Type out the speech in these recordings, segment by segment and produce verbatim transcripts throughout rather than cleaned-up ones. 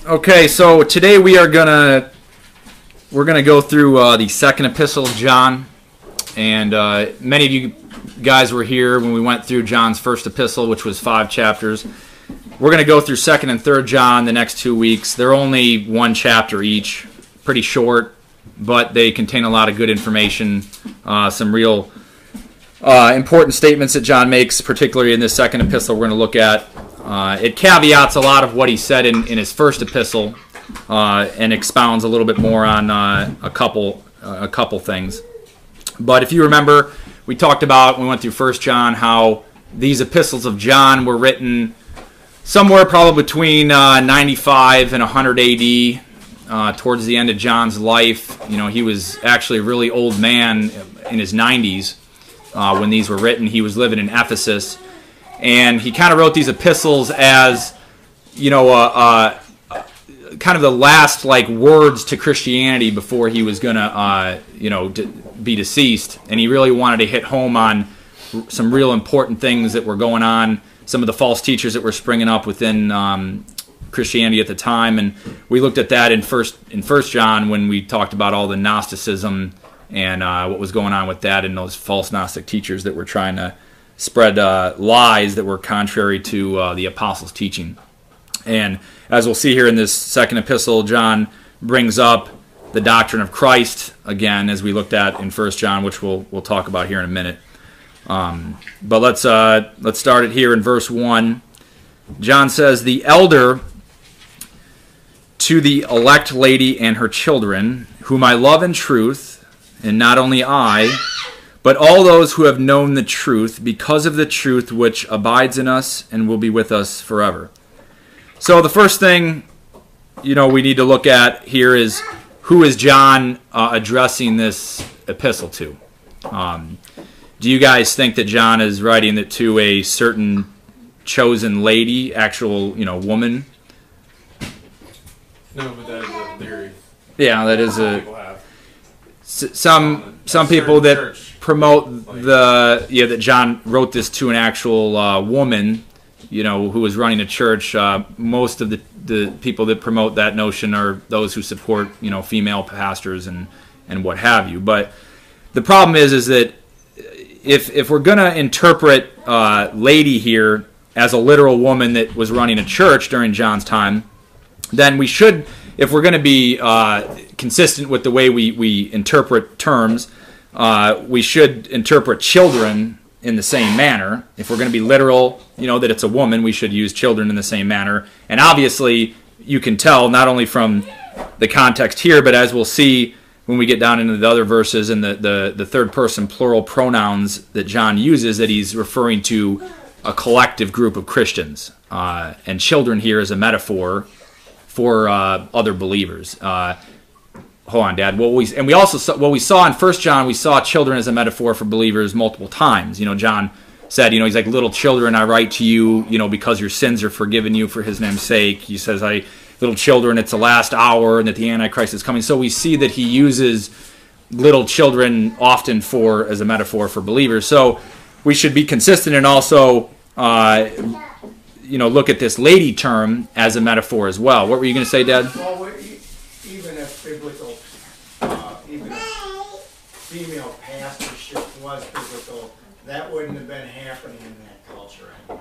Okay, so today we are gonna we're gonna go through uh, the second epistle of John, and uh, many of you guys were here when we went through John's first epistle, which was five chapters. We're gonna go through second and third John the next two weeks. They're only one chapter each, pretty short, but they contain a lot of good information, uh, some real uh, important statements that John makes, particularly in this second epistle we're going to look at. Uh, it caveats a lot of what he said in, in his first epistle, uh, and expounds a little bit more on uh, a couple uh, a couple things. But if you remember, we talked about when we went through First John how these epistles of John were written somewhere probably between uh, ninety-five and one hundred A D, uh, towards the end of John's life. You know, he was actually a really old man in his nineties uh, when these were written. He was living in Ephesus. And he kind of wrote these epistles as, you know, uh, uh, kind of the last like words to Christianity before he was going to, uh, you know, d- be deceased. And he really wanted to hit home on some real important things that were going on, some of the false teachers that were springing up within um, Christianity at the time. And we looked at that in first in First John when we talked about all the Gnosticism and uh, what was going on with that and those false Gnostic teachers that were trying to spread uh, lies that were contrary to uh, the apostles' teaching. And as we'll see here in this second epistle, John brings up the doctrine of Christ again, as we looked at in First John, which we'll we'll talk about here in a minute. Um, but let's uh, let's start it here in verse one. John says, "The elder to the elect lady and her children, whom I love in truth, and not only I, but all those who have known the truth, because of the truth which abides in us and will be with us forever." So the first thing, you know, we need to look at here is who is John uh, addressing this epistle to? Um, do you guys think that John is writing it to a certain chosen lady, actual, you know, woman? No, but that is a theory. Yeah, that is a People have. s- some some people that promote the yeah that John wrote this to an actual uh, woman, you know, who was running a church. Uh, most of the, the people that promote that notion are those who support, you know, female pastors and, and what have you. But the problem is is that if if we're going to interpret uh, lady here as a literal woman that was running a church during John's time, then we should, if we're going to be uh, consistent with the way we, we interpret terms, Uh, we should interpret children in the same manner. If we're going to be literal, you know, that it's a woman, we should use children in the same manner. And obviously, you can tell not only from the context here, but as we'll see when we get down into the other verses and the, the, the third person plural pronouns that John uses, that he's referring to a collective group of Christians. Uh, and children here is a metaphor for uh, other believers. Uh, Hold on, Dad. What we and we also saw, what we saw in First John, we saw children as a metaphor for believers multiple times. You know, John said, you know, he's like, "Little children, I write to you, you know, because your sins are forgiven you for His name's sake." He says, "I, little children, it's the last hour, and that the Antichrist is coming." So we see that he uses little children often for as a metaphor for believers. So we should be consistent and also, uh, you know, look at this lady term as a metaphor as well. What were you going to say, Dad? Well, we- even if biblical, uh, even if female pastorship was biblical, that wouldn't have been happening in that culture anyway.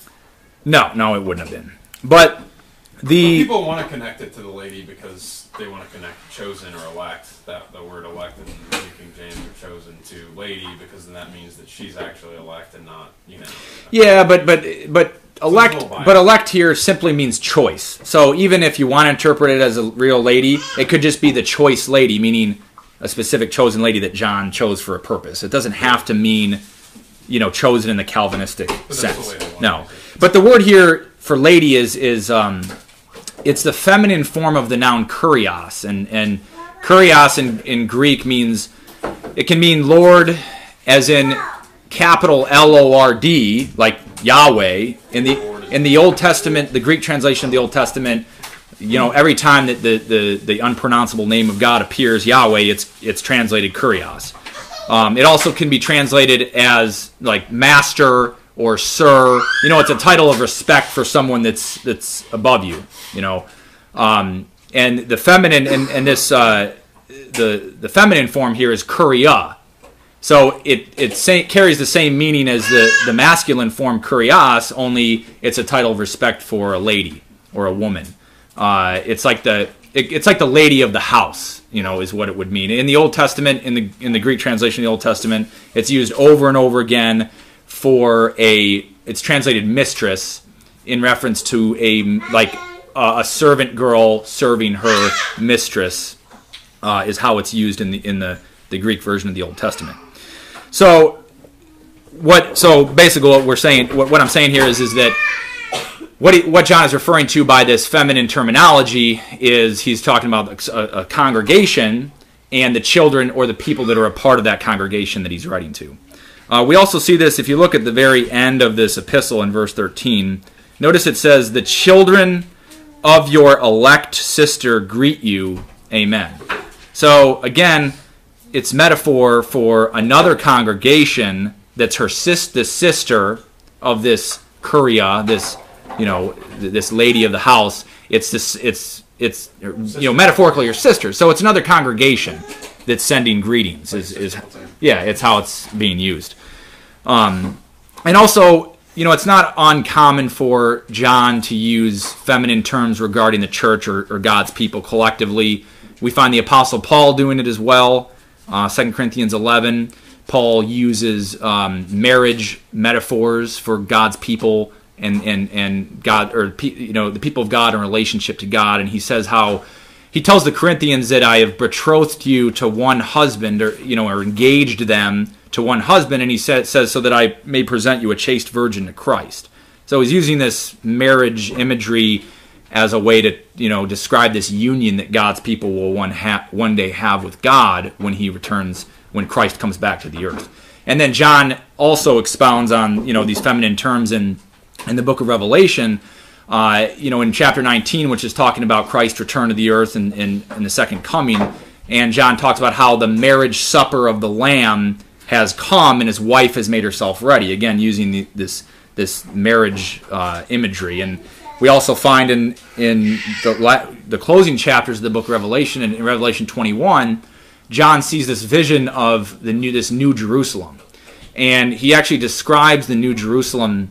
No, no, it wouldn't have been. But But the people want to connect it to the lady because they want to connect chosen or elect, that the word elect in New King James or chosen, to lady, because then that means that she's actually elect and not, you know. yeah, but but but elect, little biased. but elect here simply means choice. So even if you want to interpret it as a real lady, it could just be the choice lady, meaning a specific chosen lady that John chose for a purpose. It doesn't have to mean, you know, chosen in the Calvinistic that's the sense. way they want No, to use it. but the word here for lady is is um, it's the feminine form of the noun kurios, and and kurios in in Greek means, it can mean Lord, as in capital L O R D, like Yahweh. In the in the Old Testament, the Greek translation of the Old Testament, you know, every time that the, the, the unpronounceable name of God appears, Yahweh, it's it's translated kurios. Um, it also can be translated as like master or sir. You know, it's a title of respect for someone that's that's above you. You know, Um, and the feminine and, and this uh, the the feminine form here is kuria. So it it say, carries the same meaning as the, the masculine form kurios, only it's a title of respect for a lady or a woman. Uh, it's like the it, it's like the lady of the house, you know, is what it would mean. In the Old Testament, in the in the Greek translation of the Old Testament, it's used over and over again for a it's translated mistress in reference to a like uh, a servant girl serving her mistress uh, is how it's used in the in the, the Greek version of the Old Testament. So what? So basically, what we're saying, what, what I'm saying here is, is that what he, what John is referring to by this feminine terminology is he's talking about a, a congregation and the children or the people that are a part of that congregation that he's writing to. Uh, we also see this if you look at the very end of this epistle in verse thirteen. Notice it says, "The children of your elect sister greet you. Amen." So again, it's metaphor for another congregation that's her sis, the sister of this kuria, this you know this lady of the house. It's this, it's it's you know metaphorically her sister. So it's another congregation that's sending greetings. Is is yeah, it's how it's being used. Um, and also, you know, it's not uncommon for John to use feminine terms regarding the church or, or God's people collectively. We find the Apostle Paul doing it as well. Uh, Second Corinthians eleven, Paul uses um, marriage metaphors for God's people and and and God, or you know, the people of God in relationship to God, and he says how he tells the Corinthians that I have betrothed you to one husband, or you know, or engaged them to one husband, and he says says so that I may present you a chaste virgin to Christ. So he's using this marriage imagery as a way to, you know, describe this union that God's people will one ha- one day have with God when he returns, when Christ comes back to the earth. And then John also expounds on, you know, these feminine terms in, in the book of Revelation, uh, you know, in chapter nineteen, which is talking about Christ's return to the earth and, and, and the second coming. And John talks about how the marriage supper of the Lamb has come and his wife has made herself ready. Again, using the, this this marriage uh, imagery. And we also find in in the, the closing chapters of the book of Revelation, in Revelation twenty-one, John sees this vision of the new this new Jerusalem, and he actually describes the new Jerusalem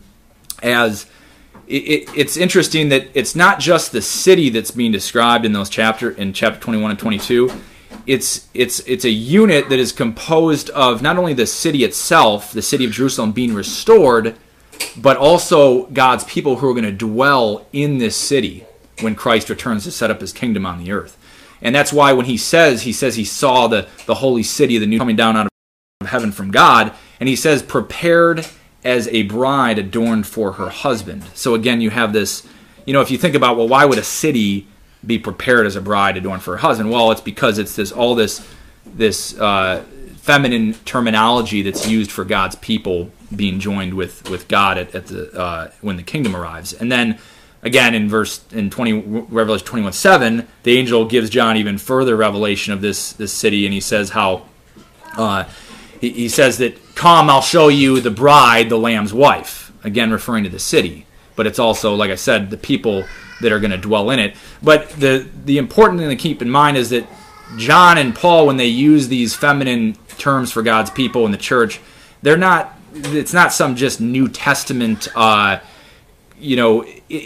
as it, it, it's interesting that it's not just the city that's being described in those chapter in chapter twenty-one and twenty-two. It's it's it's a unit that is composed of not only the city itself, the city of Jerusalem being restored, but also God's people who are going to dwell in this city when Christ returns to set up his kingdom on the earth. And that's why when he says, he says he saw the, the holy city, the new coming down out of heaven from God, and he says, prepared as a bride adorned for her husband. So again, you have this, you know, if you think about, well, why would a city be prepared as a bride adorned for her husband? Well, it's because it's this all this this uh, feminine terminology that's used for God's people being joined with, with God at, at the uh, when the kingdom arrives. And then again in verse in twenty Revelation twenty-one seven, the angel gives John even further revelation of this this city, and he says how uh, he, he says that, come, I'll show you the bride, the Lamb's wife. Again, referring to the city, but it's also, like I said, the people that are going to dwell in it. But the the important thing to keep in mind is that John and Paul, when they use these feminine terms for God's people in the church, they're not. It's not some just New Testament, uh, you know,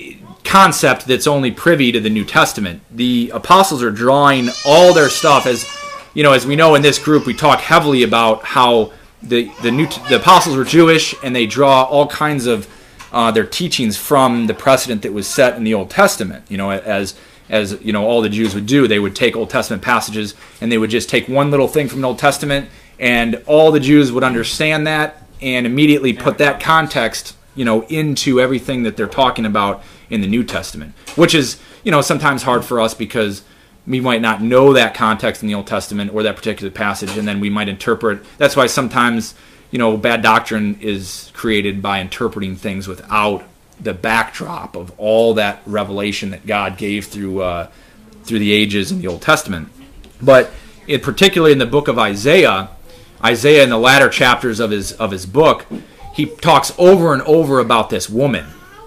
concept that's only privy to the New Testament. The apostles are drawing all their stuff, as you know, as we know in this group, we talk heavily about how the the new the apostles were Jewish, and they draw all kinds of uh, their teachings from the precedent that was set in the Old Testament. You know, as as you know, all the Jews would do, they would take Old Testament passages and they would just take one little thing from the Old Testament, and all the Jews would understand that and immediately put that context, you know, into everything that they're talking about in the New Testament, which is, you know, sometimes hard for us because we might not know that context in the Old Testament or that particular passage, and then we might interpret. That's why sometimes, you know, bad doctrine is created by interpreting things without the backdrop of all that revelation that God gave through uh, through the ages in the Old Testament. But in particularly in the book of Isaiah, Isaiah in the latter chapters of his of his book, he talks over and over about this woman.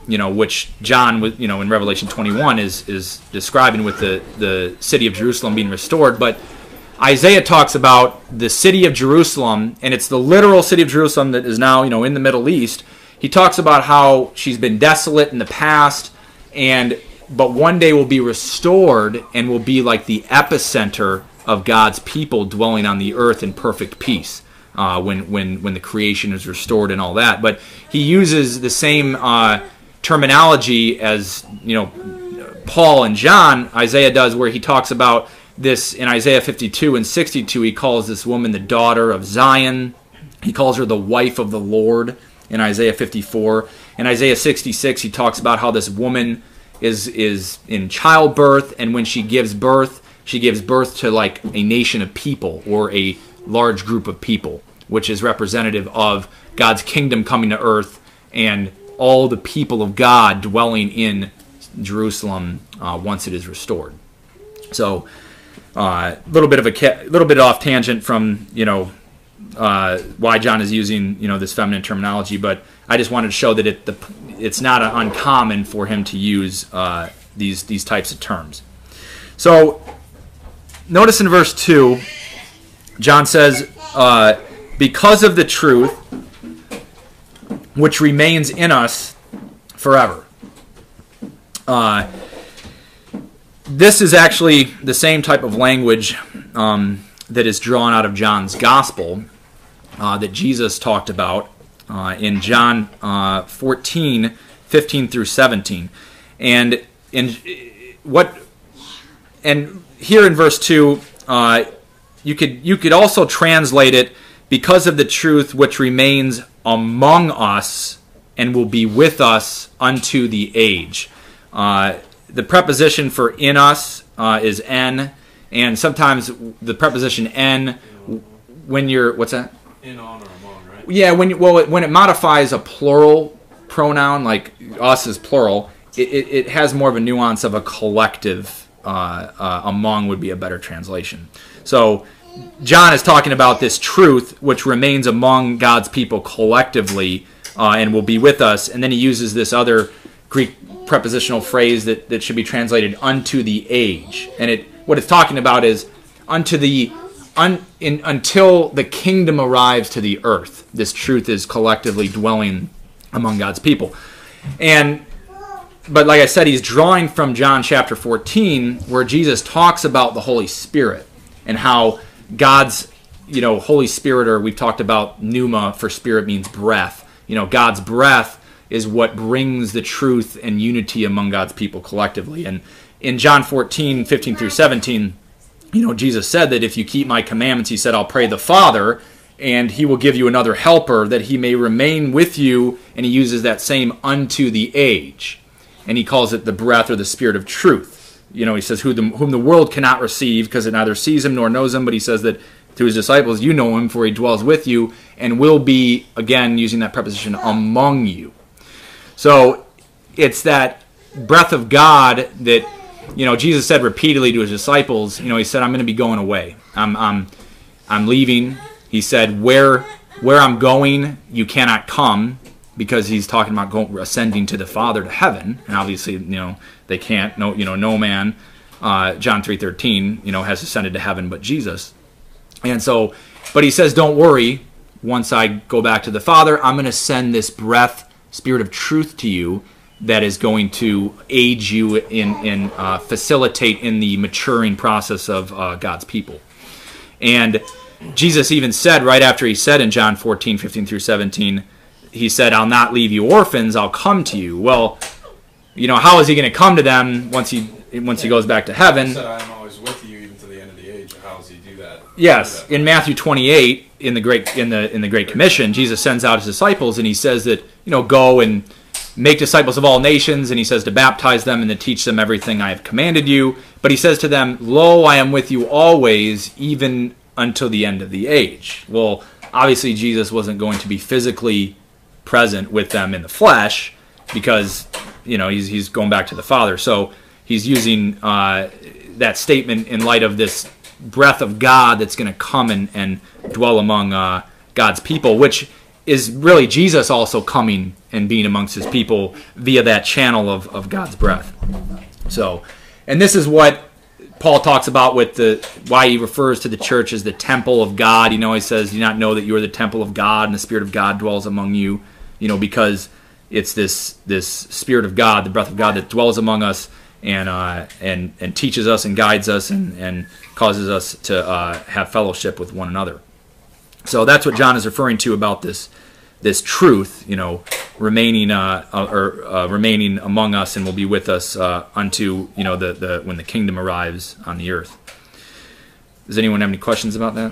you know, which John, you know, in Revelation twenty-one is is describing with the the city of Jerusalem being restored. But Isaiah talks about the city of Jerusalem, and it's the literal city of Jerusalem that is now, you know, in the Middle East. He talks about how she's been desolate in the past, and but one day will be restored and will be like the epicenter of God's people dwelling on the earth in perfect peace. Uh, when when when the creation is restored and all that, but he uses the same uh, terminology as, you know, Paul and John, Isaiah does, where he talks about this in Isaiah fifty-two and sixty-two. He calls this woman the daughter of Zion. He calls her the wife of the Lord in Isaiah fifty-four. In Isaiah sixty-six, he talks about how this woman is is in childbirth, and when she gives birth, she gives birth to like a nation of people or a large group of people, which is representative of God's kingdom coming to earth and all the people of God dwelling in Jerusalem uh, once it is restored. So, a uh, little bit of a ca- little bit off tangent from, you know, uh, why John is using, you know, this feminine terminology, but I just wanted to show that it the it's not uncommon for him to use uh, these these types of terms. So, notice in verse two, John says, uh, because of the truth which remains in us forever. Uh, this is actually the same type of language um, that is drawn out of John's gospel uh, that Jesus talked about uh, in John uh, fourteen, fifteen through seventeen. And in what and here in verse two, uh, You could you could also translate it, because of the truth which remains among us and will be with us unto the age. Uh, the preposition for in us uh, is en, and sometimes the preposition en, when you're what's that? In, on, or among, right? Yeah, when you, well, it, when it modifies a plural pronoun, like us is plural, it, it, it has more of a nuance of a collective. Uh, uh, among would be a better translation. So John is talking about this truth which remains among God's people collectively uh, and will be with us. And then he uses this other Greek prepositional phrase that, that should be translated unto the age. And it what it's talking about is unto the un, in, until the kingdom arrives to the earth. This truth is collectively dwelling among God's people. And But like I said, he's drawing from John chapter fourteen, where Jesus talks about the Holy Spirit and how God's, you know, Holy Spirit, or we've talked about pneuma for spirit means breath. You know, God's breath is what brings the truth and unity among God's people collectively. And in John fourteen, fifteen through seventeen, you know, Jesus said that if you keep my commandments, he said, I'll pray the Father, and he will give you another helper that he may remain with you. And he uses that same unto the age. And he calls it the breath or the spirit of truth. You know, he says, who the, whom the world cannot receive because it neither sees him nor knows him, but he says that to his disciples, you know him, for he dwells with you and will be, again, using that preposition, among you. So it's that breath of God that, you know, Jesus said repeatedly to his disciples, you know, he said, I'm going to be going away. I'm, I'm, I'm leaving. He said, where, where I'm going, you cannot come. Because he's talking about going, ascending to the Father to heaven, and obviously, you know, they can't. No, you know, no man, uh, John three thirteen, you know, has ascended to heaven but Jesus. And so, but he says, don't worry. Once I go back to the Father, I'm going to send this breath, spirit of truth to you, that is going to aid you in in uh, facilitate in the maturing process of uh, God's people. And Jesus even said right after he said in John fourteen, fifteen through seventeen. He said, I'll not leave you orphans, I'll come to you. Well, you know, how is he going to come to them once he once he goes back to heaven? He said, I am always with you even to the end of the age. How does he do that? Yes, do that? In Matthew twenty-eight, in the great in the in the Great Commission, Jesus sends out his disciples, and he says that, you know, go and make disciples of all nations, and he says to baptize them and to teach them everything I have commanded you. But he says to them, lo, I am with you always, even until the end of the age. Well, obviously Jesus wasn't going to be physically present with them in the flesh, because, you know, he's he's going back to the Father. So he's using uh, that statement in light of this breath of God that's going to come and, and dwell among uh, God's people, which is really Jesus also coming and being amongst his people via that channel of, of God's breath. So, and this is what Paul talks about with the, why he refers to the church as the temple of God. You know, he says, do you not know that you are the temple of God and the Spirit of God dwells among you? You know, because it's this this Spirit of God, the breath of God that dwells among us and uh, and and teaches us and guides us and, and causes us to uh, have fellowship with one another. So that's what John is referring to about this this truth, you know, remaining uh, or uh, remaining among us and will be with us uh, unto, you know, the, the when the kingdom arrives on the earth. Does anyone have any questions about that?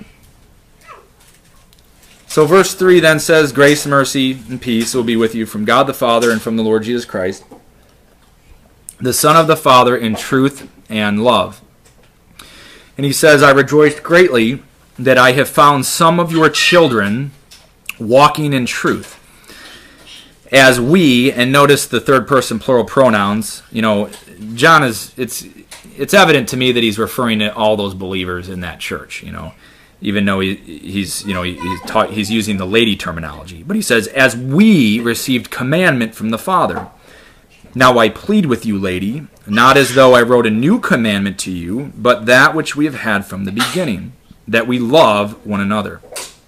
So verse three then says, grace, mercy, and peace will be with you from God the Father and from the Lord Jesus Christ, the Son of the Father, in truth and love. And he says, I rejoiced greatly that I have found some of your children walking in truth. As we, and notice the third person plural pronouns, you know, John is, it's it's evident to me that he's referring to all those believers in that church, you know, even though he, he's, you know, he, he's, taught, he's using the lady terminology. But he says, as we received commandment from the Father. Now I plead with you, lady, not as though I wrote a new commandment to you, but that which we have had from the beginning, that we love one another.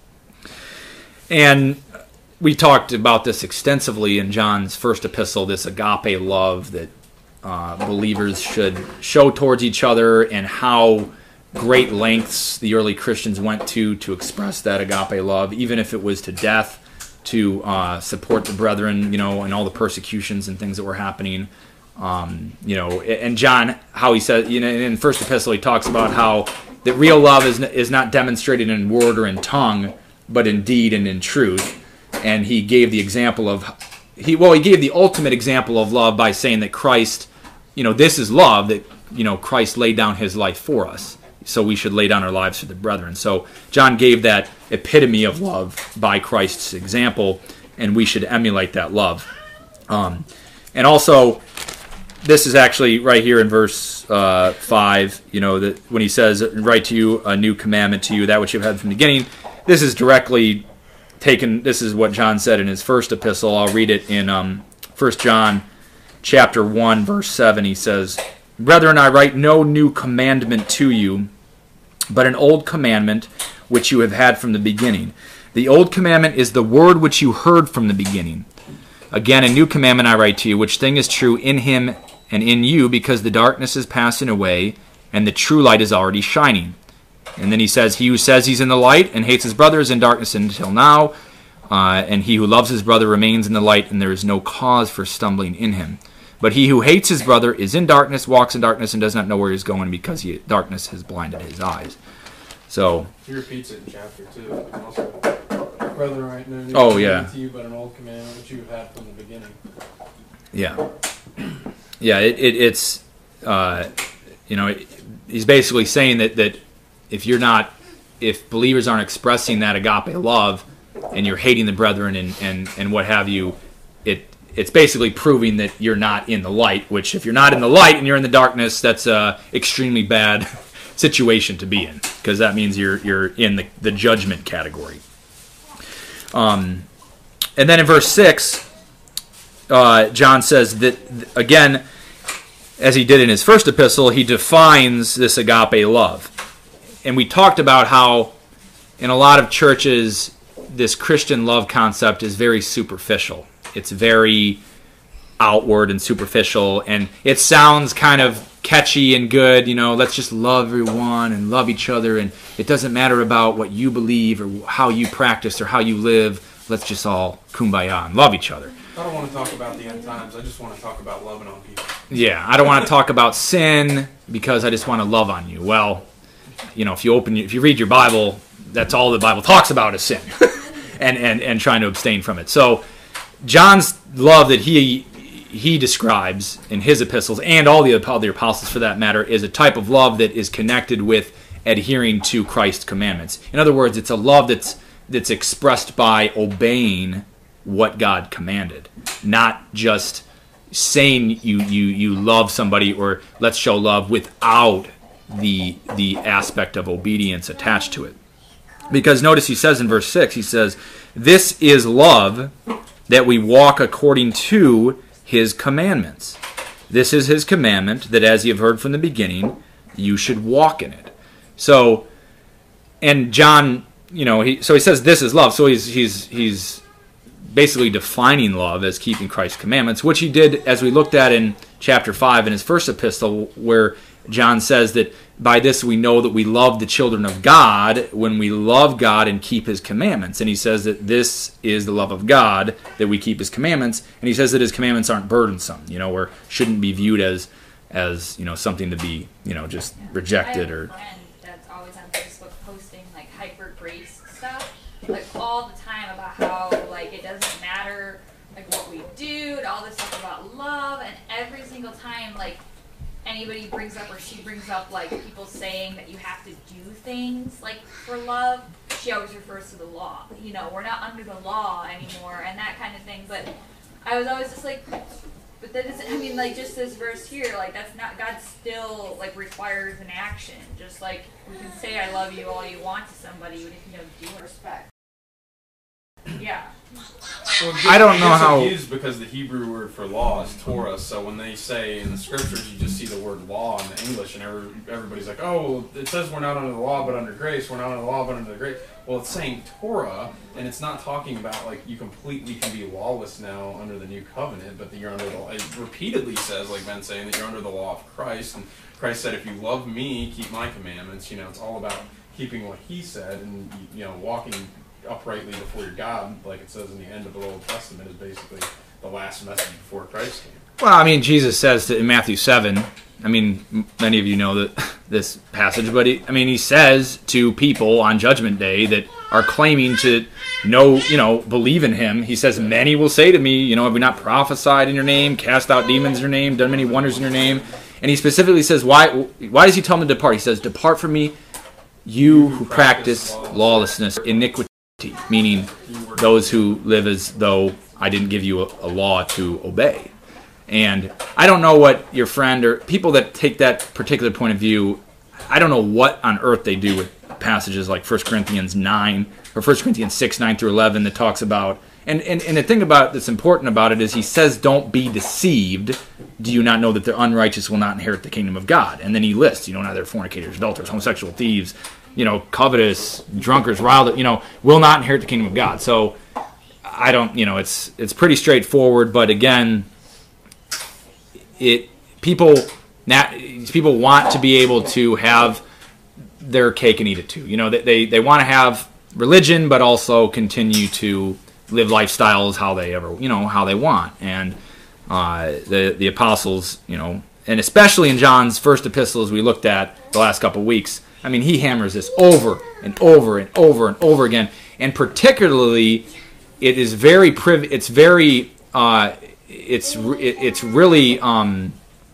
And we talked about this extensively in John's first epistle, this agape love that uh, believers should show towards each other, and how great lengths the early Christians went to to express that agape love, even if it was to death, to uh, support the brethren, you know, and all the persecutions and things that were happening. Um, you know, and John, how he said, you know, in the first epistle, he talks about how that real love is is not demonstrated in word or in tongue, but in deed and in truth. And he gave the example of, he well, he gave the ultimate example of love by saying that Christ, you know, this is love, that, you know, Christ laid down his life for us. So we should lay down our lives for the brethren. So John gave that epitome of love by Christ's example, and we should emulate that love. Um, and also, this is actually right here in verse uh, five, you know, that when he says, write to you a new commandment to you, that which you've had from the beginning. This is directly taken, this is what John said in his first epistle. I'll read it in um, First John chapter one, verse seven. He says, brethren, I write no new commandment to you, but an old commandment which you have had from the beginning. The old commandment is the word which you heard from the beginning. Again, a new commandment I write to you, which thing is true in him and in you, because the darkness is passing away, and the true light is already shining. And then he says, he who says he's in the light and hates his brother is in darkness until now, uh, and he who loves his brother remains in the light, and there is no cause for stumbling in him. But he who hates his brother is in darkness, walks in darkness, and does not know where he is going, because he, darkness has blinded his eyes. So he repeats it in chapter two. Also, brother, right? No new oh yeah. To you, but an old commandment which you have had from the beginning. Yeah, yeah. It, it, it's uh, you know, it, he's basically saying that that if you're not, if believers aren't expressing that agape love, and you're hating the brethren and and and what have you, it. It's basically proving that you're not in the light, which if you're not in the light and you're in the darkness, that's a extremely bad situation to be in, because that means you're you're in the, the judgment category. Um, and then in verse six, uh, John says that, again, as he did in his first epistle, he defines this agape love. And we talked about how in a lot of churches, this Christian love concept is very superficial. It's very outward and superficial, and it sounds kind of catchy and good, you know, let's just love everyone and love each other, and it doesn't matter about what you believe or how you practice or how you live, let's just all kumbaya and love each other. I don't want to talk about the end times, I just want to talk about loving on people. Yeah, I don't want to talk about sin because I just want to love on you. Well, you know, if you open, if you read your Bible, that's all the Bible talks about is sin, and, and, and trying to abstain from it. So John's love that he he describes in his epistles, and all the other apostles for that matter, is a type of love that is connected with adhering to Christ's commandments. In other words, it's a love that's that's expressed by obeying what God commanded, not just saying you you you love somebody or let's show love without the the aspect of obedience attached to it. Because notice he says in verse six, he says, "This is love, that we walk according to his commandments. This is his commandment, that as you have heard from the beginning, you should walk in it." So, and John, you know, he so he says this is love. So he's he's he's basically defining love as keeping Christ's commandments, which he did as we looked at in chapter five in his first epistle, where John says that by this we know that we love the children of God when we love God and keep his commandments. And he says that this is the love of God, that we keep his commandments. And he says that his commandments aren't burdensome, you know, or shouldn't be viewed as, as you know, something to be, you know, just Yeah. rejected. I have Or a friend that's always on Facebook posting like hyper grace stuff, like all the time about how like it doesn't matter like what we do and all this stuff about love, and every single time like anybody brings up or she brings up like people saying that you have to do things like for love, she always refers to the law. You know, we're not under the law anymore and that kind of thing. But I was always just like, but that isn't, I mean, like just this verse here, like that's not, God still like requires an action. Just like we can say I love you all you want to somebody, but if you don't do it, respect. Yeah. Well, I don't know it's how- confused because the Hebrew word for law is Torah. So when they say in the scriptures, you just see the word law in the English, and every, everybody's like, "Oh, it says we're not under the law, but under grace. We're not under the law, but under the grace." Well, it's saying Torah, and it's not talking about like you completely can be lawless now under the new covenant, but that you're under the law. It repeatedly says, like Ben's saying, that you're under the law of Christ, and Christ said, "If you love me, keep my commandments." You know, it's all about keeping what He said, and you know, walking uprightly before your God, like it says in the end of the Old Testament, is basically the last message before Christ came. Well, I mean, Jesus says that in Matthew seven, I mean, m- many of you know that this passage, but he, I mean, he says to people on Judgment Day that are claiming to know, you know, believe in him, he says, "Many will say to me, you know, have we not prophesied in your name, cast out demons in your name, done many wonders in your name?" And he specifically says, why, why does he tell them to depart? He says, "Depart from me, you who practice lawlessness, iniquity," meaning those who live as though I didn't give you a, a law to obey. And I don't know what your friend or people that take that particular point of view, I don't know what on earth they do with passages like First Corinthians nine or First Corinthians six, nine through eleven that talks about, and, and, and the thing about that's important about it is he says, "Don't be deceived. Do you not know that the unrighteous will not inherit the kingdom of God?" And then he lists, you know, neither fornicators, adulterers, homosexual, thieves, you know, covetous, drunkards, wild, you know, will not inherit the kingdom of God. So I don't, you know, it's it's pretty straightforward, but again, it people nat, people want to be able to have their cake and eat it too. You know, they they, they want to have religion, but also continue to live lifestyles how they ever, you know, how they want. And uh, the the apostles, you know, and especially in John's first epistle, as we looked at the last couple of weeks, I mean, he hammers this over and over and over and over again, and particularly, it is very priv- It's very, uh, it's re- it's really, um,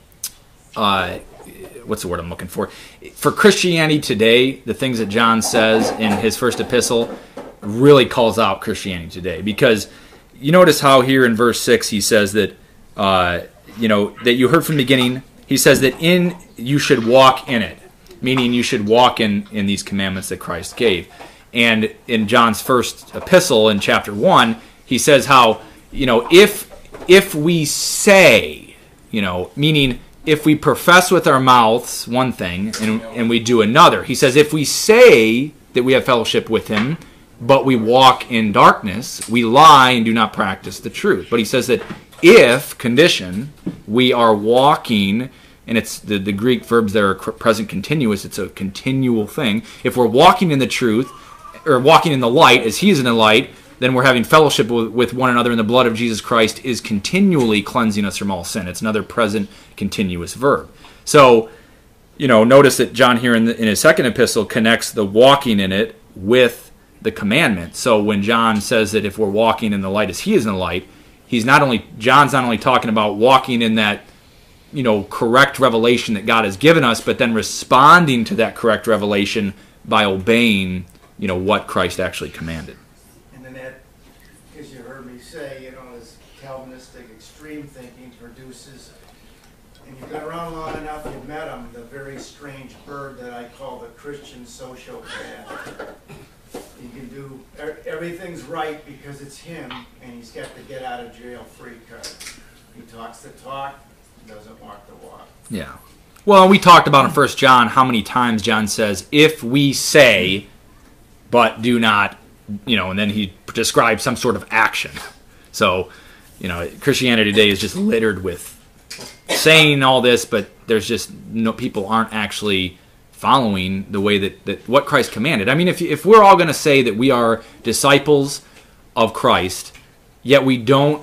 uh, what's the word I'm looking for? For Christianity today, the things that John says in his first epistle really calls out Christianity today, because you notice how here in verse six he says that, uh, you know, that you heard from the beginning. He says that in you should walk in it. Meaning you should walk in, in these commandments that Christ gave. And in John's first epistle in chapter one, he says how, you know, if if we say, you know, meaning if we profess with our mouths one thing and, and we do another. He says if we say that we have fellowship with him, but we walk in darkness, we lie and do not practice the truth. But he says that if, condition, we are walking, and it's the, the Greek verbs there are present continuous, it's a continual thing. If we're walking in the truth, or walking in the light as he is in the light, then we're having fellowship with, with one another, and the blood of Jesus Christ is continually cleansing us from all sin. It's another present continuous verb. So, you know, notice that John here in, the, in his second epistle connects the walking in it with the commandment. So when John says that if we're walking in the light as he is in the light, he's not only, John's not only talking about walking in that, you know, correct revelation that God has given us, but then responding to that correct revelation by obeying, you know, what Christ actually commanded. And then that, as you heard me say, you know, this Calvinistic extreme thinking produces, and you've been around long enough, you've met him, the very strange bird that I call the Christian sociopath. he can do, er- everything's right because it's him, and he's got the get out of jail free card. He talks the talk, doesn't walk the walk. Yeah. Well, we talked about in First John how many times John says, if we say, but do not, you know, and then he describes some sort of action. So, you know, Christianity today is just littered with saying all this, but there's just no, people aren't actually following the way that, that what Christ commanded. I mean, if if we're all going to say that we are disciples of Christ, yet we don't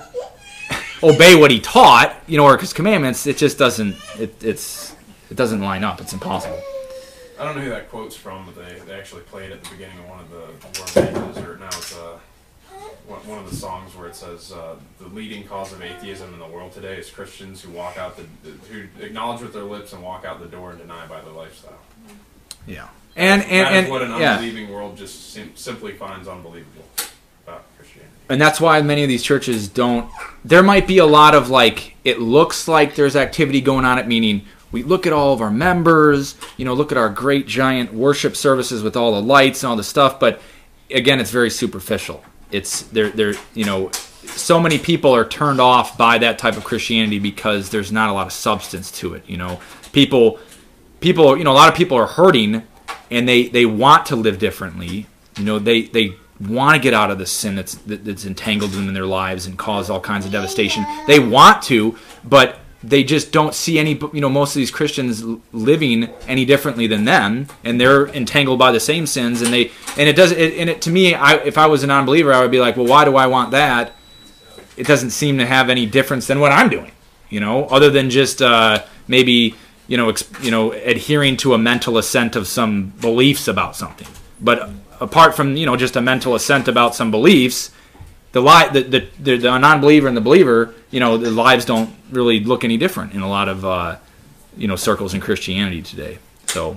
obey what he taught, you know, or his commandments, it just doesn't it it's it doesn't line up. It's impossible. I don't know who that quote's from, but they, they actually played at the beginning of one of the War Pages, or now it's uh, one one of the songs where it says uh, the leading cause of atheism in the world today is Christians who walk out the, the who acknowledge with their lips and walk out the door and deny by their lifestyle. Yeah, and and that is and what an yeah. unbelieving world just sim- simply finds unbelievable about Christianity. And that's why many of these churches don't. There might be a lot of like, it looks like there's activity going on, it meaning we look at all of our members, you know, look at our great giant worship services with all the lights and all the stuff, but again, it's very superficial. It's they're they're you know, so many people are turned off by that type of Christianity because there's not a lot of substance to it. You know, people people you know a lot of people are hurting and they they want to live differently. You know, they they want to get out of the sin that's that's entangled them in their lives and cause all kinds of devastation. They want to, but they just don't see any, you know, most of these Christians living any differently than them, and they're entangled by the same sins, and they, and it doesn't, it, and it, to me, I, if I was a non-believer, I would be like, well, why do I want that? It doesn't seem to have any difference than what I'm doing, you know, other than just uh, maybe, you know, ex, you know, adhering to a mental assent of some beliefs about something. But apart from, you know, just a mental assent about some beliefs, the li- the, the, the, the non-believer and the believer, you know, the lives don't really look any different in a lot of, uh, you know, circles in Christianity today. So,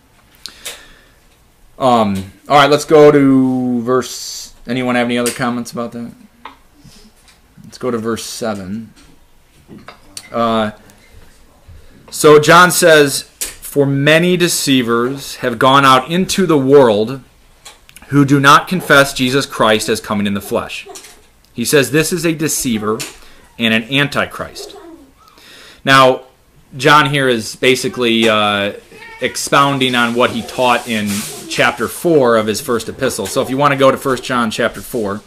um, all right, let's go to verse. Anyone have any other comments about that? Let's go to verse seven. Uh, so John says, "For many deceivers have gone out into the world who do not confess Jesus Christ as coming in the flesh." He says this is a deceiver and an antichrist. Now, John here is basically uh, expounding on what he taught in chapter four of his first epistle. So if you want to go to First John chapter four,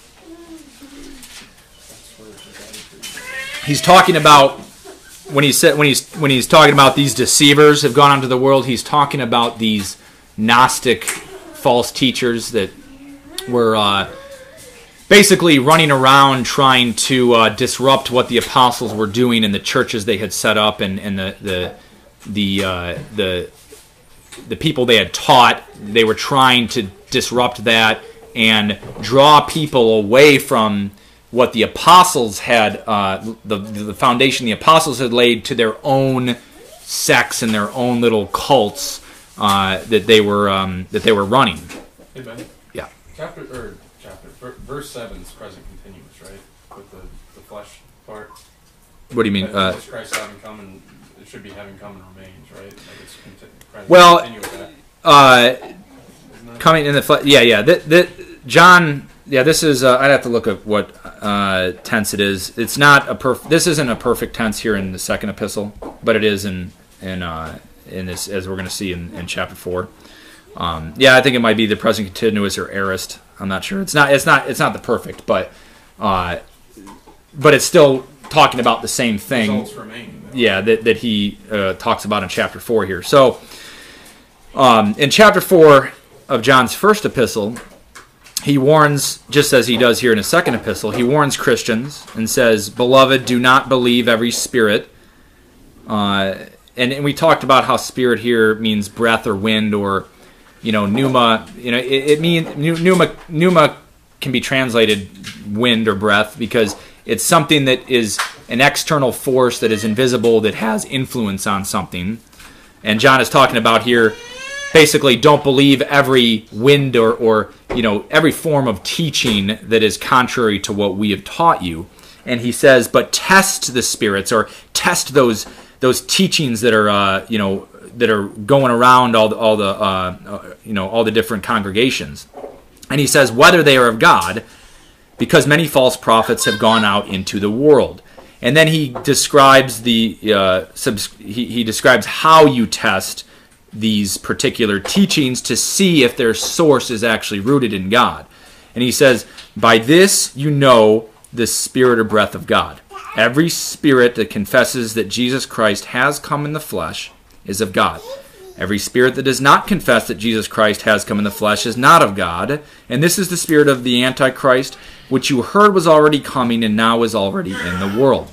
he's talking about when he said when he's when he's talking about these deceivers have gone onto the world. He's talking about these Gnostic false teachers that were uh, basically running around trying to uh, disrupt what the apostles were doing in the churches they had set up, and, and the the the uh, the the people they had taught. They were trying to disrupt that and draw people away from what the apostles had, uh, the the foundation the apostles had laid, to their own sects and their own little cults uh, that they were um, that they were running. Hey Ben. Yeah. Chapter or chapter ver- verse seven is present continuous, right? With the, the flesh part. What do you mean? That Uh, Jesus Christ having come and it should be having come and remains, right? Like it's conti- present Well, continuous. That, uh, isn't that- coming in the flesh. Yeah, yeah. That that John. Yeah, this is. Uh, I'd have to look at what uh, tense it is. It's not a perf. This isn't a perfect tense here in the second epistle, but it is in in uh, in this, as we're going to see in, in chapter four. Um, yeah, I think it might be the present continuous or aorist. I'm not sure. It's not. It's not. It's not the perfect, but uh, but it's still talking about the same thing. Results remain. Yeah, that that he uh, talks about in chapter four here. So, um, in chapter four of John's first epistle, he warns, just as he does here in his second epistle, he warns Christians and says, "Beloved, do not believe every spirit." Uh, and, and we talked about how spirit here means breath or wind, or, you know, pneuma. You know, it, it means pneuma. Pneuma can be translated wind or breath because it's something that is an external force that is invisible that has influence on something. And John is talking about here, basically, don't believe every wind or, or, you know, every form of teaching that is contrary to what we have taught you. And he says, but test the spirits, or test those those teachings that are, uh, you know, that are going around all the all the uh, uh, you know all the different congregations. And he says, whether they are of God, because many false prophets have gone out into the world. And then he describes the uh, subs- he, he describes how you test these particular teachings to see if their source is actually rooted in God. And he says, by this you know the spirit or breath of God. Every spirit that confesses that Jesus Christ has come in the flesh is of God. Every spirit that does not confess that Jesus Christ has come in the flesh is not of God. And this is the spirit of the Antichrist, which you heard was already coming and now is already in the world.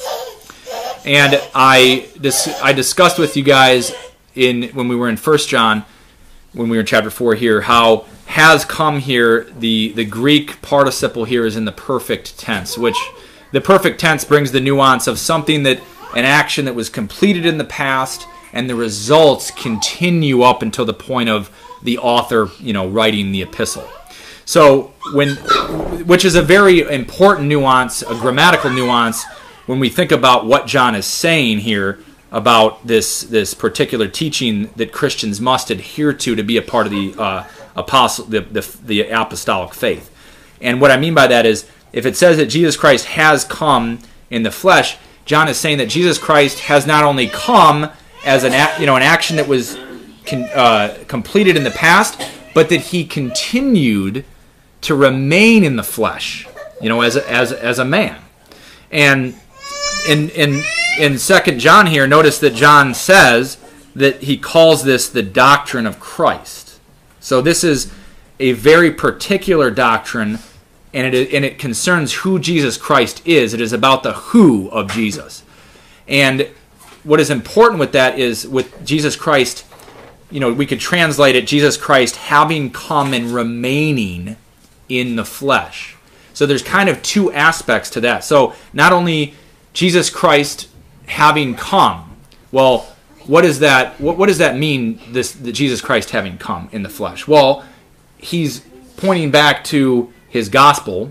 And I dis- I discussed with you guys in when we were in First John, when we were in chapter four here, how has come here, the, the Greek participle here is in the perfect tense, which the perfect tense brings the nuance of something that, an action that was completed in the past, and the results continue up until the point of the author, you know, writing the epistle. So when, which is a very important nuance, a grammatical nuance, when we think about what John is saying here about this this particular teaching that Christians must adhere to to be a part of the uh, apostle, the, the the apostolic faith. And what I mean by that is, if it says that Jesus Christ has come in the flesh, John is saying that Jesus Christ has not only come as an you know an action that was con, uh, completed in the past, but that he continued to remain in the flesh, you know, as a, as as a man. And in in in Second John here, notice that John says that he calls this the doctrine of Christ. So this is a very particular doctrine, and it and it concerns who Jesus Christ is. It is about the who of Jesus. And what is important with that is, with Jesus Christ, you know, we could translate it, Jesus Christ having come and remaining in the flesh. So there's kind of two aspects to that. So not only Jesus Christ having come, well, what is that? What, what does that mean? This the Jesus Christ having come in the flesh. Well, he's pointing back to his gospel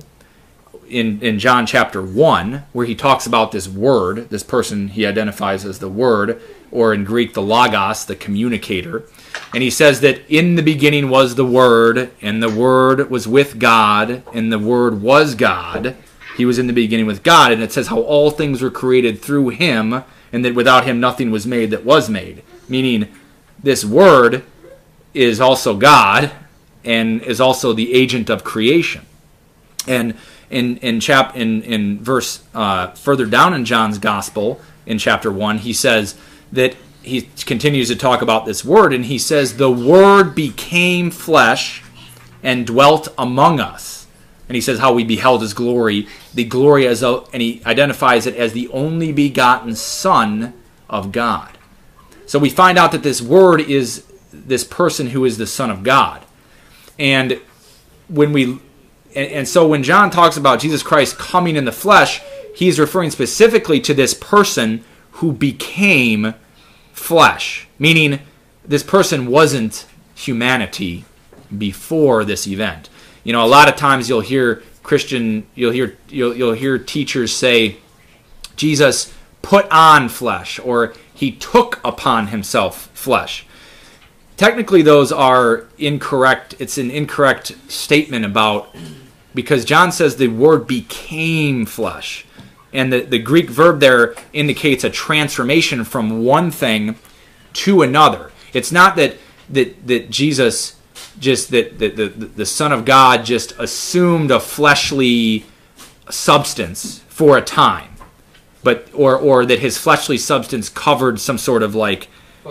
in in John chapter one, where he talks about this Word, this person he identifies as the Word, or in Greek the Logos, the communicator. And he says that in the beginning was the Word, and the Word was with God, and the Word was God. He was in the beginning with God, and it says how all things were created through him, and that without him nothing was made that was made. Meaning, this Word is also God, and is also the agent of creation. And in in chap in in verse uh, further down in John's Gospel, in chapter one, he says that he continues to talk about this Word, and he says, the Word became flesh and dwelt among us. And he says how we beheld his glory, the glory as a, and he identifies it as the only begotten Son of God. So we find out that this Word is this person who is the Son of God. And when we and, and so when John talks about Jesus Christ coming in the flesh, he's referring specifically to this person who became flesh, meaning this person wasn't humanity before this event. You know, a lot of times you'll hear Christian, you'll hear you'll you'll hear teachers say, Jesus put on flesh, or he took upon himself flesh. Technically, those are incorrect. It's an incorrect statement about, because John says the Word became flesh. And the, the Greek verb there indicates a transformation from one thing to another. It's not that that, that Jesus just, that, that the, the Son of God just assumed a fleshly substance for a time, but or or that his fleshly substance covered some sort of like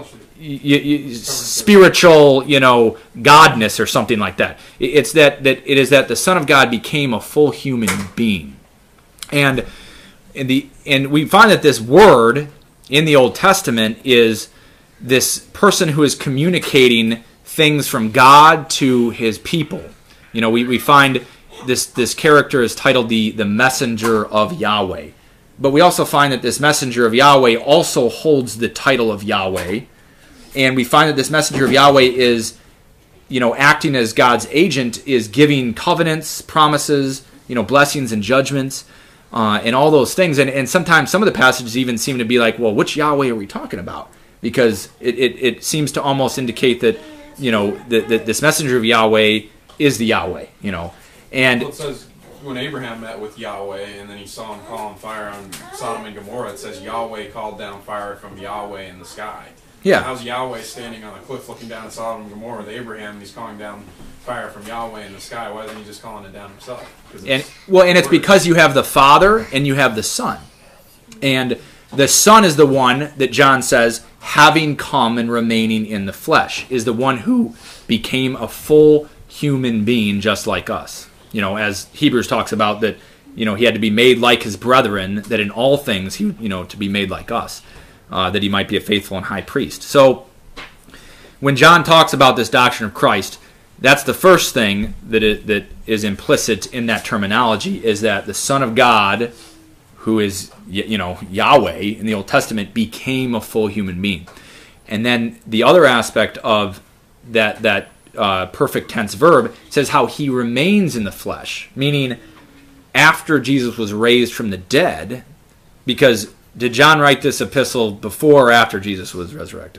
y- y- spiritual, you know, godness or something like that. It's that, that it is that the Son of God became a full human being. And in the and we find that this Word in the Old Testament is this person who is communicating things from God to his people. You know, we, we find this this character is titled the, the messenger of Yahweh. But we also find that this messenger of Yahweh also holds the title of Yahweh. And we find that this messenger of Yahweh is, you know, acting as God's agent, is giving covenants, promises, you know, blessings and judgments, uh, and all those things. And, and sometimes some of the passages even seem to be like, well, which Yahweh are we talking about? Because it, it, it seems to almost indicate that, you know, that, that this messenger of Yahweh is the Yahweh, you know. And well, it says when Abraham met with Yahweh and then he saw him calling fire on Sodom and Gomorrah, it says Yahweh called down fire from Yahweh in the sky. yeah, How's Yahweh standing on a cliff looking down at Sodom and Gomorrah with Abraham and he's calling down fire from Yahweh in the sky? Why isn't he just calling it down himself? 'Cause and it's well, and it's word. because you have the Father and you have the Son, and the Son is the one that John says, having come and remaining in the flesh, is the one who became a full human being just like us. You know, as Hebrews talks about that, you know, he had to be made like his brethren, that in all things he, you know, to be made like us, uh, that he might be a faithful and high priest. So when John talks about this doctrine of Christ, that's the first thing that it, that is implicit in that terminology, is that the Son of God, who is, you know, Yahweh in the Old Testament, became a full human being. And then the other aspect of that that uh, perfect tense verb says how he remains in the flesh, meaning after Jesus was raised from the dead, because did John write this epistle before or after Jesus was resurrected?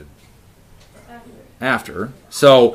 After. So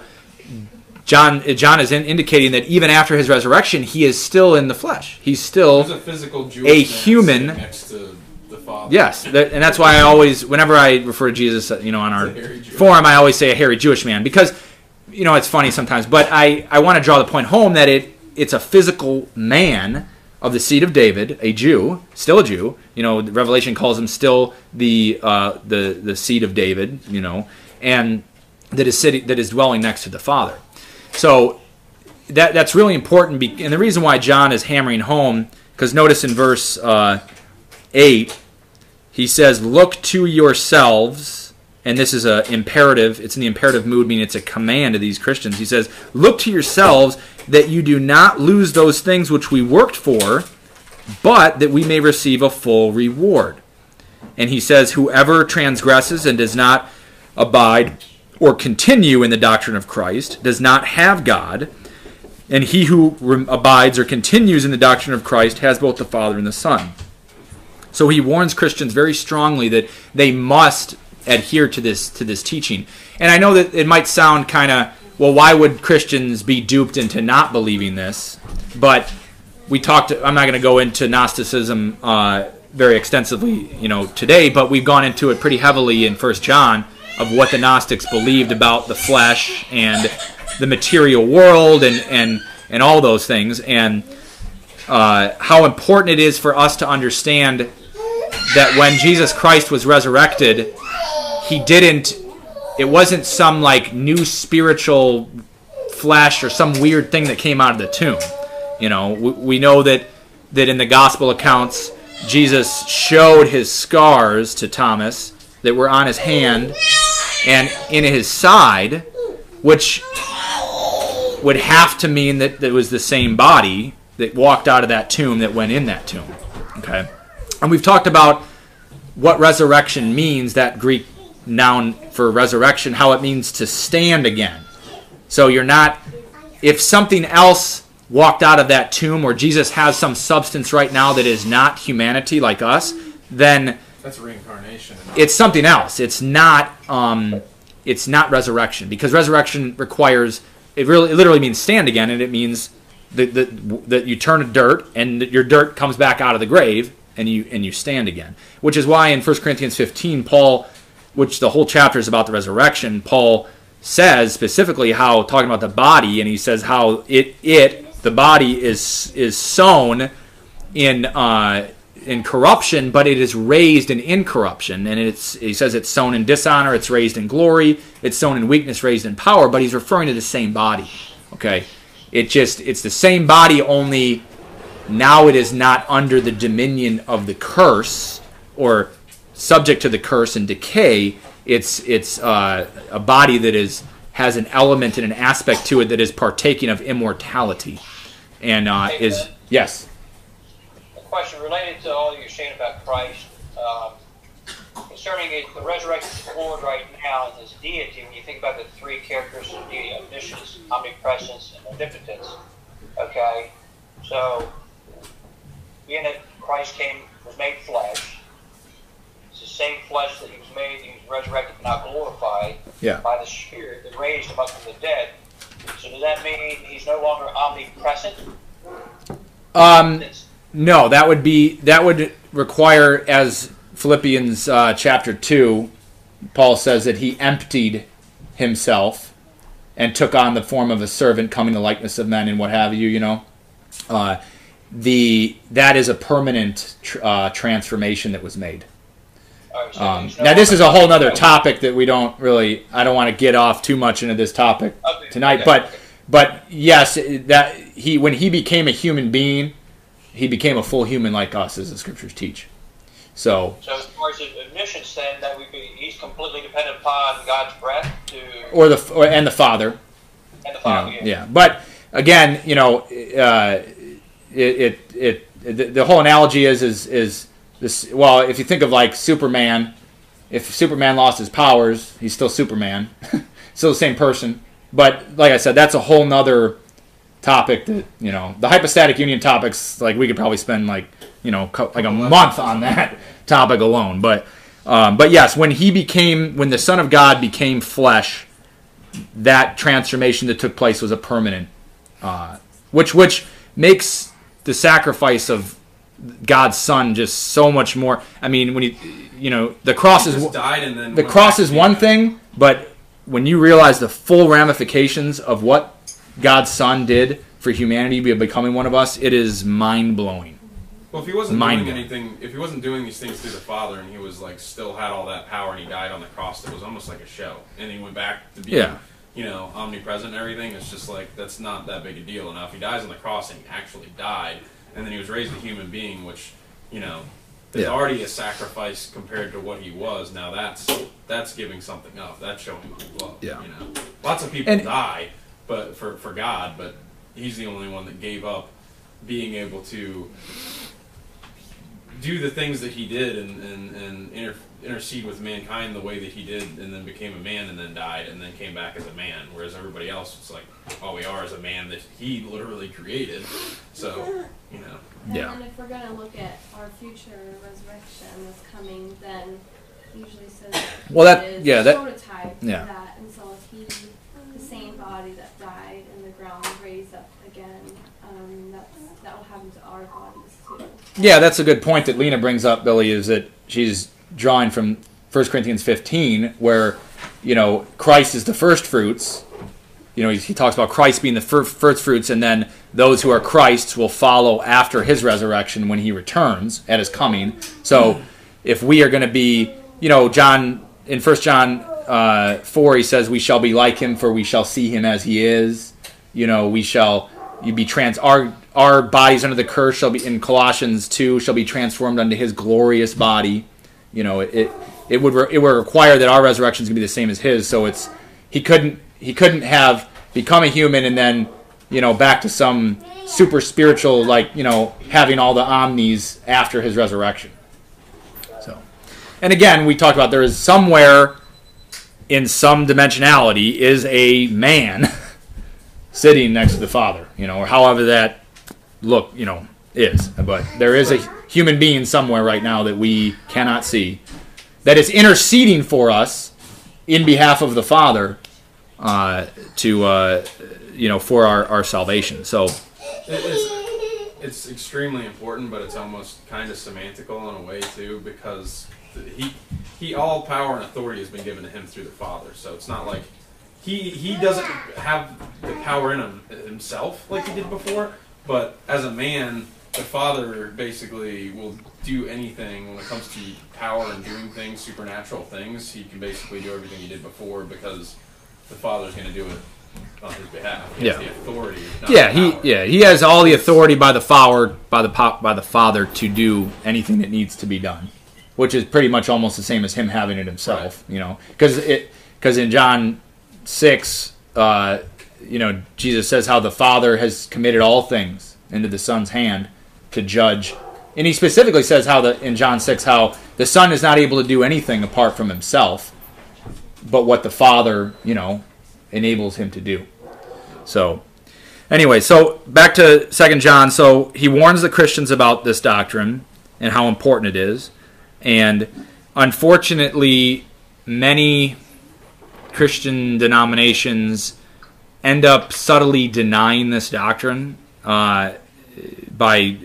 John John is in, indicating that even after his resurrection, he is still in the flesh. He's still There's a physical Jewish a man human. sitting next to the Father. Yes, that, and that's why I always, whenever I refer to Jesus, you know, on our It's a hairy Jewish forum, I always say a hairy Jewish man, because, you know, it's funny sometimes, but I, I want to draw the point home that it it's a physical man of the seed of David, a Jew, still a Jew. You know, Revelation calls him still the uh, the the seed of David. You know, and that is sitting, that is dwelling next to the Father. So that that's really important, be, and the reason why John is hammering home, because notice in verse uh, eight, he says, "Look to yourselves," and this is a imperative. It's in the imperative mood, meaning it's a command to these Christians. He says, "Look to yourselves that you do not lose those things which we worked for, but that we may receive a full reward." And he says, "Whoever transgresses and does not abide or continue in the doctrine of Christ does not have God, and he who re- abides or continues in the doctrine of Christ has both the Father and the Son." So he warns Christians very strongly that they must adhere to this to this teaching. And I know that it might sound kind of, well, why would Christians be duped into not believing this? But we talked, I'm not going to go into Gnosticism uh, very extensively, you know, today, but we've gone into it pretty heavily in First John, of what the Gnostics believed about the flesh and the material world and, and, and all those things, and uh, how important it is for us to understand that when Jesus Christ was resurrected, he didn't, it wasn't some like new spiritual flesh or some weird thing that came out of the tomb. You know, we, we know that, that in the gospel accounts, Jesus showed his scars to Thomas that were on his hand and in his side, which would have to mean that it was the same body that walked out of that tomb that went in that tomb. Okay? And we've talked about what resurrection means, that Greek noun for resurrection, how it means to stand again. So you're not, if something else walked out of that tomb, or Jesus has some substance right now that is not humanity like us, then That's reincarnation. it's something else. It's not um, it's not resurrection, because resurrection requires, it really it literally means stand again, and it means that, that, that you turn to dirt and that your dirt comes back out of the grave and you and you stand again. Which is why in First Corinthians fifteen, Paul, which the whole chapter is about the resurrection, Paul says specifically how, talking about the body, and he says how it it the body is is sown in uh, in corruption, but it is raised in incorruption. And it's he says it's sown in dishonor, it's raised in glory, it's sown in weakness, raised in power. But he's referring to the same body. Okay, it just it's the same body, only now it is not under the dominion of the curse or subject to the curse and decay. It's it's uh, a body that is has an element and an aspect to it that is partaking of immortality, and uh, is yes. A question related to all you're saying about Christ, um, concerning it, the resurrected Lord right now and his deity. When you think about the three characteristics of deity: omniscience, omnipresence, and omnipotence. Okay, so being that Christ came, was made flesh. It's the same flesh that he was made, he was resurrected, now glorified Yeah. by the Spirit that raised him up from the dead. So does that mean he's no longer omnipresent? Um, no, that would be that would require, as Philippians uh, chapter two, Paul says that he emptied himself and took on the form of a servant, coming in the likeness of men and what have you. You know, uh, the that is a permanent tr- uh, transformation that was made. Right, so Um, he's no now, this is a longer whole other omnipresent. topic that we don't really. I don't want to get off too much into this topic Okay, tonight, okay, but okay. but yes, that he when he became a human being, he became a full human like us, as the scriptures teach. So, So as far as his omniscience, then that would be he's completely dependent upon God's breath to or the or, and the Father, and the you Father. know, yeah. yeah. But again, you know, uh, it, it it the, the whole analogy is is is this. Well, if you think of like Superman, if Superman lost his powers, he's still Superman, still the same person. But like I said, that's a whole nother topic that, you know, the hypostatic union topics, like we could probably spend like, you know, co- like a month on that topic alone. But um, but yes, when he became, when the Son of God became flesh, that transformation that took place was a permanent, uh, which which makes the sacrifice of God's Son just so much more. I mean, when you you know, the cross He is just died and then the went cross back is to one being- thing, but when you realize the full ramifications of what God's Son did for humanity by becoming one of us, it is mind blowing. Well, if he wasn't Mind doing blowing. anything, if he wasn't doing these things through the Father, and he was like still had all that power, and he died on the cross, it was almost like a show. And he went back to being, Yeah. you know, omnipresent and everything. It's just like that's not that big a deal. Now, if he dies on the cross and he actually died, and then he was raised a human being, which, you know, is Yeah. already a sacrifice compared to what he was. Now that's that's giving something up. That's showing love. Yeah. You know, lots of people And- die, but for for God, but he's the only one that gave up being able to do the things that he did and, and, and inter, intercede with mankind the way that he did, and then became a man and then died and then came back as a man, whereas everybody else, it's like all we are is a man that he literally created. So, you know. And Yeah. then if we're going to look at our future resurrection that's coming, then usually says that Well, that- he is yeah, a that- prototype yeah. of that. And so if he, the same body that died in the ground, raised up again, um, that's, that will happen to our bodies too. Yeah, that's a good point that Lena brings up, Billy, is that she's drawing from First Corinthians fifteen, where, you know, Christ is the first fruits. You know, he, he talks about Christ being the fir- first fruits, and then those who are Christ's will follow after his resurrection when he returns at his coming. So if we are going to be, you know, John, in First John uh, four, he says, we shall be like him, for we shall see him as he is. You know, we shall you be trans. Our our bodies under the curse shall be, in Colossians two, shall be transformed unto his glorious body. You know, it it would re, it would require that our resurrection is going to be the same as his. So it's he couldn't he couldn't have become a human and then, you know, back to some super spiritual, like, you know, having all the omnis after his resurrection. So, and again, we talked about there is somewhere in some dimensionality is a man sitting next to the Father, you know, or however that look, you know, is. But there is a human being somewhere right now that we cannot see that is interceding for us in behalf of the Father uh, to, uh, you know, for our, our salvation. So, It, it's, it's extremely important, but it's almost kind of semantical in a way too, because he he all power and authority has been given to him through the Father. So it's not like he he doesn't have the power in him himself like he did before, but as a man, the Father basically will do anything when it comes to power and doing things, supernatural things. He can basically do everything he did before because the Father's going to do it on his behalf. He has Yeah. the authority. Not yeah, the he power. yeah he has all the authority by the power by the po- by the Father to do anything that needs to be done, which is pretty much almost the same as him having it himself. You know, because it because in John six, uh, you know, Jesus says how the Father has committed all things into the Son's hand to judge, and he specifically says how the in John six how the Son is not able to do anything apart from himself, but what the Father, you know, enables him to do. So, anyway, so back to Second John. So he warns the Christians about this doctrine and how important it is, and unfortunately, many Christian denominations end up subtly denying this doctrine uh, by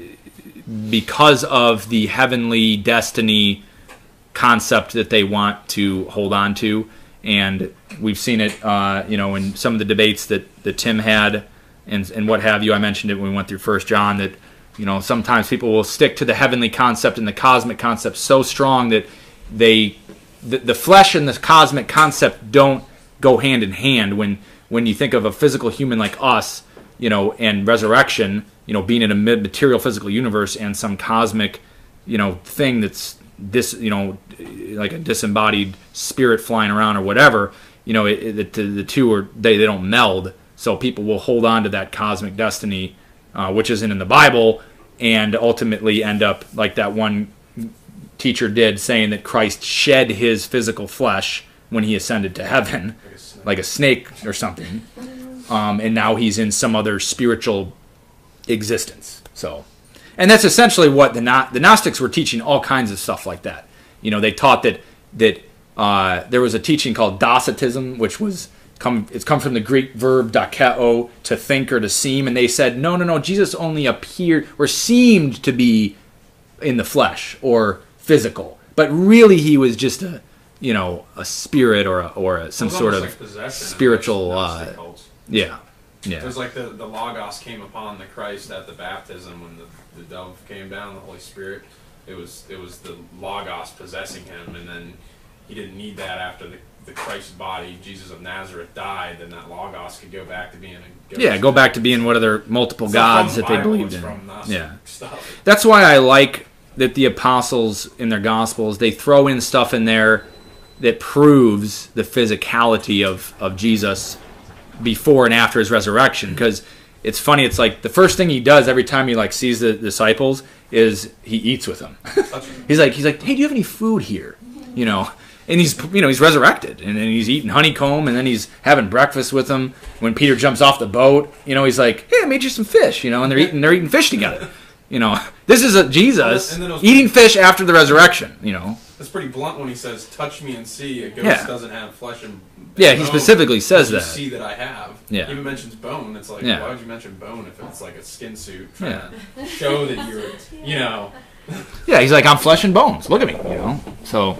because of the heavenly destiny concept that they want to hold on to. And we've seen it, uh, you know, in some of the debates that, that Tim had and and what have you. I mentioned it when we went through First John that, you know, sometimes people will stick to the heavenly concept and the cosmic concept so strong that they, the, the flesh and the cosmic concept don't go hand in hand. When when you think of a physical human like us, you know, and resurrection, you know, being in a material physical universe and some cosmic, you know, thing that's this, you know, like a disembodied spirit flying around or whatever, you know, it, it, the, the two are, they, they don't meld. So people will hold on to that cosmic destiny, uh, which isn't in the Bible, and ultimately end up like that one teacher did, saying that Christ shed his physical flesh when he ascended to heaven, like a snake or something. Um, and now he's in some other spiritual existence. So, and that's essentially what the Gno- the Gnostics were teaching, all kinds of stuff like that. You know, they taught that that uh, there was a teaching called Docetism, which was come it's come from the Greek verb dokeo, to think or to seem, and they said no, no, no, Jesus only appeared or seemed to be in the flesh or physical, but really he was just a you know a spirit or a, or a, some sort of like spiritual. Uh, yeah. Yeah. It was like the, the Logos came upon the Christ at the baptism when the, the dove came down, the Holy Spirit. It was it was the Logos possessing him, and then he didn't need that after the, the Christ body, Jesus of Nazareth, died. Then that Logos could go back to being a ghost. Yeah, go back to being one of their multiple gods that they believed in. Yeah, stuff. That's why I like that the apostles in their Gospels, they throw in stuff in there that proves the physicality of, of Jesus before and after his resurrection. Because it's funny, it's like the first thing he does every time he like sees the disciples is he eats with them. he's like he's like hey, do you have any food here, you know and he's you know he's resurrected, and then he's eating honeycomb, and then he's having breakfast with them. When Peter jumps off the boat, you know he's like, hey, I made you some fish, you know and they're eating they're eating fish together. You know this is a Jesus eating fish after the resurrection. You know it's pretty blunt when he says, touch me and see. A ghost yeah. doesn't have flesh and Yeah, he specifically says that. See that I have. Yeah. He even mentions bone. It's like, yeah. why would you mention bone if it's like a skin suit trying yeah. to show that you're, you know. Yeah, he's like, I'm flesh and bones. Look at me, you know. So,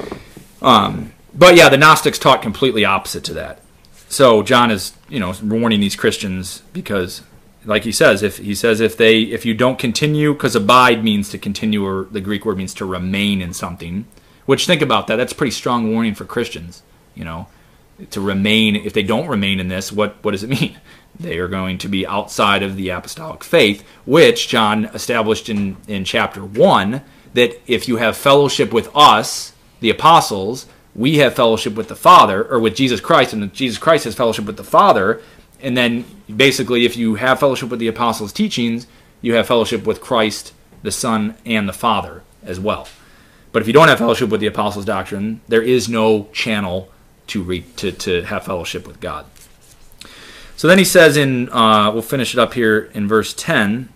um, but yeah, the Gnostics taught completely opposite to that. So John is, you know, warning these Christians because, like he says, if he says if they if you don't continue, because abide means to continue, or the Greek word means to remain in something. Which, think about that. That's a pretty strong warning for Christians, you know. To remain, if they don't remain in this, what, what does it mean? They are going to be outside of the apostolic faith, which John established in, in chapter one, that if you have fellowship with us, the apostles, we have fellowship with the Father, or with Jesus Christ, and Jesus Christ has fellowship with the Father, and then basically if you have fellowship with the apostles' teachings, you have fellowship with Christ, the Son, and the Father as well. But if you don't have fellowship with the apostles' doctrine, there is no channel to re- to to have fellowship with God. So then he says in, uh, we'll finish it up here in verse ten,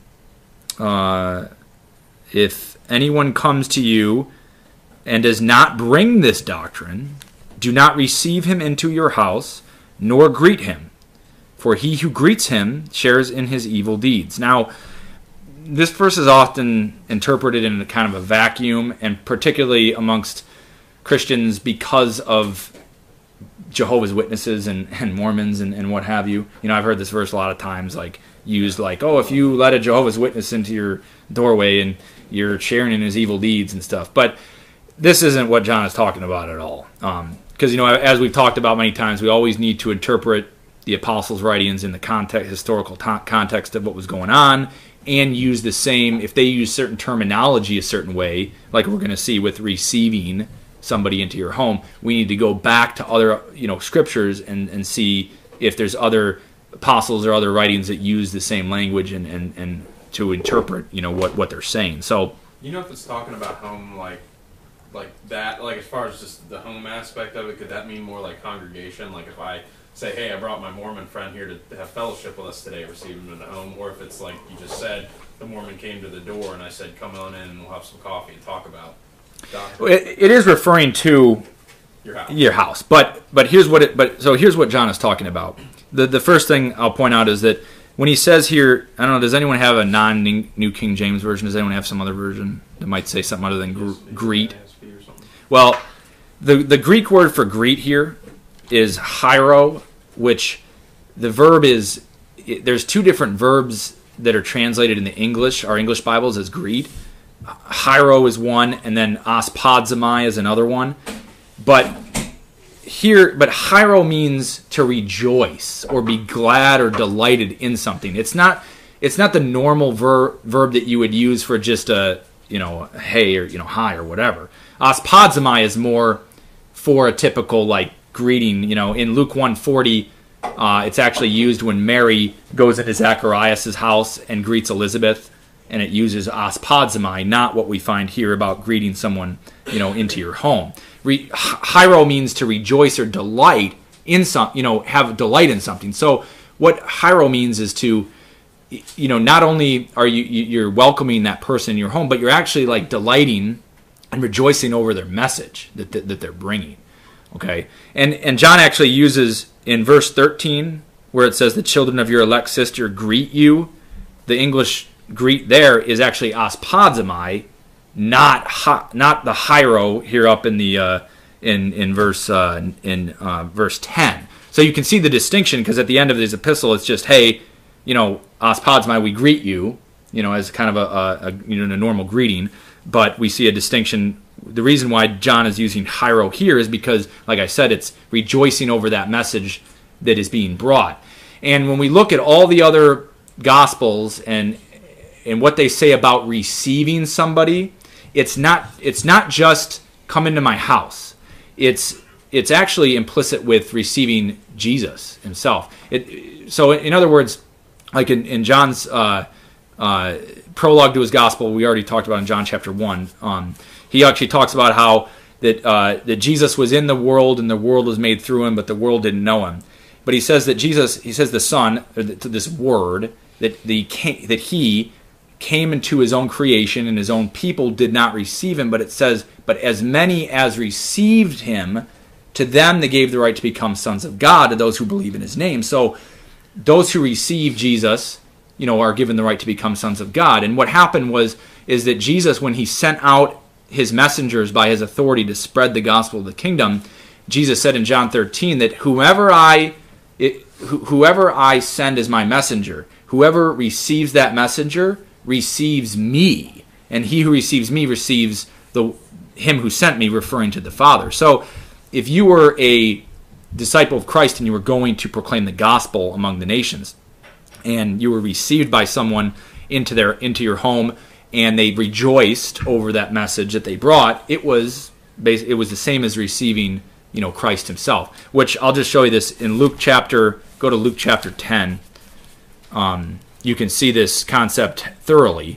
uh, if anyone comes to you and does not bring this doctrine, do not receive him into your house, nor greet him, for he who greets him shares in his evil deeds. Now, this verse is often interpreted in a kind of a vacuum, and particularly amongst Christians because of Jehovah's Witnesses and, and Mormons and, and what have you. You know, I've heard this verse a lot of times, like used like, oh, if you let a Jehovah's Witness into your doorway and you're sharing in his evil deeds and stuff. But this isn't what John is talking about at all. Um, because, you know, as we've talked about many times, we always need to interpret the apostles' writings in the context, historical to- context of what was going on, and use the same, if they use certain terminology a certain way, like we're going to see with receiving somebody into your home, we need to go back to other, you know, scriptures and, and see if there's other apostles or other writings that use the same language and, and, and to interpret, you know, what, what they're saying. So, you know, if it's talking about home, like like that, like as far as just the home aspect of it, could that mean more like congregation? Like if I say, hey, I brought my Mormon friend here to have fellowship with us today, receive him in the home, or if it's like you just said, the Mormon came to the door and I said, come on in and we'll have some coffee and talk about doctrine. It, it is referring to your house. Your house. But but here's what it but so here's what John is talking about. the the first thing I'll point out is that when he says here, I don't know, does anyone have a non-New King James version? Does anyone have some other version that might say something other than gr- greet? Well, the the Greek word for greet here is hiero, which the verb is, it, there's two different verbs that are translated in the English, our English Bibles, as greet. Hiero is one, and then aspodzomai is another one. But here, but hiero means to rejoice or be glad or delighted in something. It's not, it's not the normal ver, verb that you would use for just a, you know, hey or you know hi or whatever. Aspodzomai is more for a typical like greeting. You know, in Luke one forty, uh, it's actually used when Mary goes into Zacharias' house and greets Elizabeth, and it uses aspodzomai, not what we find here about greeting someone, you know, into your home. Re, hiero means to rejoice or delight in some, you know, have delight in something. So what hiero means is to, you know, not only are you you're welcoming that person in your home, but you're actually like delighting and rejoicing over their message that that, that they're bringing. Okay, and and John actually uses in verse thirteen where it says the children of your elect sister greet you. The English greet there is actually aspodzomai, not hi, not the hiero here up in the uh, in in verse uh, in uh, verse ten. So you can see the distinction because at the end of this epistle it's just hey, you know, aspodzomai, we greet you, you know, as kind of a, a, a you know a normal greeting, but we see a distinction. The reason why John is using hiero here is because, like I said, it's rejoicing over that message that is being brought. And when we look at all the other Gospels and and what they say about receiving somebody, it's not it's not just come into my house. It's it's actually implicit with receiving Jesus himself. It, so in other words, like in, in John's uh, uh, prologue to his gospel, we already talked about in John chapter one, um, he actually talks about how that uh, that Jesus was in the world and the world was made through him, but the world didn't know him. But he says that Jesus, he says the Son, or the, this Word, that the that he came into his own creation and his own people did not receive him, but it says, but as many as received him, to them they gave the right to become sons of God, to those who believe in his name. So those who receive Jesus, you know, are given the right to become sons of God. And what happened was, is that Jesus, when he sent out his messengers by his authority to spread the gospel of the kingdom, Jesus said in John thirteen that whoever I, it, wh- whoever I send as my messenger, whoever receives that messenger receives me, and he who receives me receives the him who sent me, referring to the Father. So if you were a disciple of Christ and you were going to proclaim the gospel among the nations, and you were received by someone into their into your home, and they rejoiced over that message that they brought, it was it was the same as receiving, you know, Christ himself. Which I'll just show you this in Luke chapter. Go to Luke chapter ten. Um, you can see this concept thoroughly,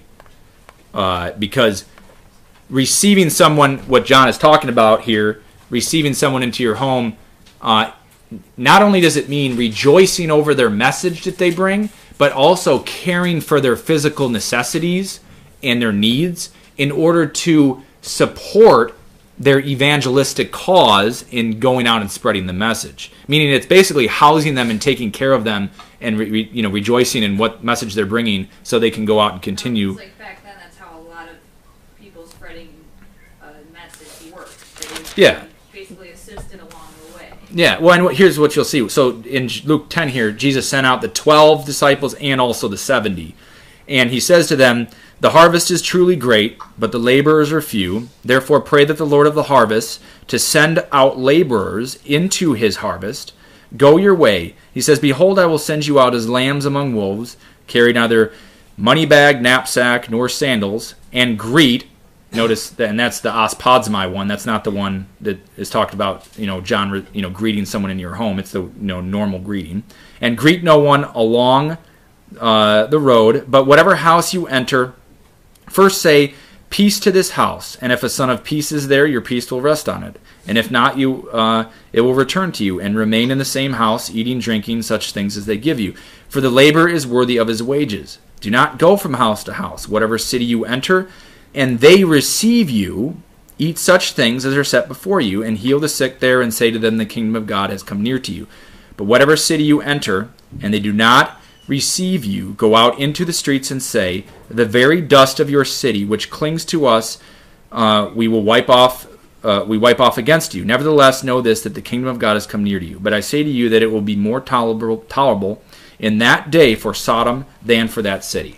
uh, because receiving someone, what John is talking about here, receiving someone into your home, uh, not only does it mean rejoicing over their message that they bring, but also caring for their physical necessities and their needs in order to support their evangelistic cause in going out and spreading the message. Meaning it's basically housing them and taking care of them and re, re, you know rejoicing in what message they're bringing so they can go out and continue. It's like back then, that's how a lot of people spreading a message worked. They would Yeah. basically assisted along the way. Yeah, well, and what, here's what you'll see. So in Luke ten here, Jesus sent out the twelve disciples and also the seventy. And he says to them, the harvest is truly great, but the laborers are few. Therefore pray that the Lord of the harvest to send out laborers into his harvest. Go your way. He says, behold, I will send you out as lambs among wolves. Carry neither money bag, knapsack, nor sandals, and greet. Notice that, and that's the aspodzomai one. That's not the one that is talked about, you know, John, you know, greeting someone in your home. It's the, you know, normal greeting. And greet no one along uh, the road, but whatever house you enter, first say, peace to this house. And if a son of peace is there, your peace will rest on it. And if not, you uh, it will return to you, and remain in the same house, eating, drinking, such things as they give you. For the labor is worthy of his wages. Do not go from house to house. Whatever city you enter, and they receive you, eat such things as are set before you, and heal the sick there, and say to them, the kingdom of God has come near to you. But whatever city you enter, and they do not receive you, go out into the streets and say, the very dust of your city, which clings to us, uh, we will wipe off. Uh, we wipe off against you. Nevertheless, know this, that the kingdom of God has come near to you. But I say to you that it will be more tolerable, tolerable in that day for Sodom than for that city.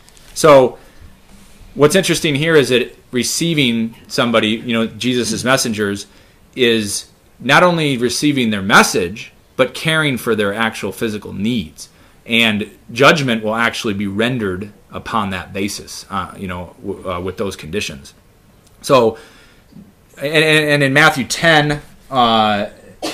So, what's interesting here is that receiving somebody, you know, Jesus' messengers, is not only receiving their message, but caring for their actual physical needs. And judgment will actually be rendered upon that basis, uh, you know, w- uh, with those conditions. So, and, and in Matthew ten, uh,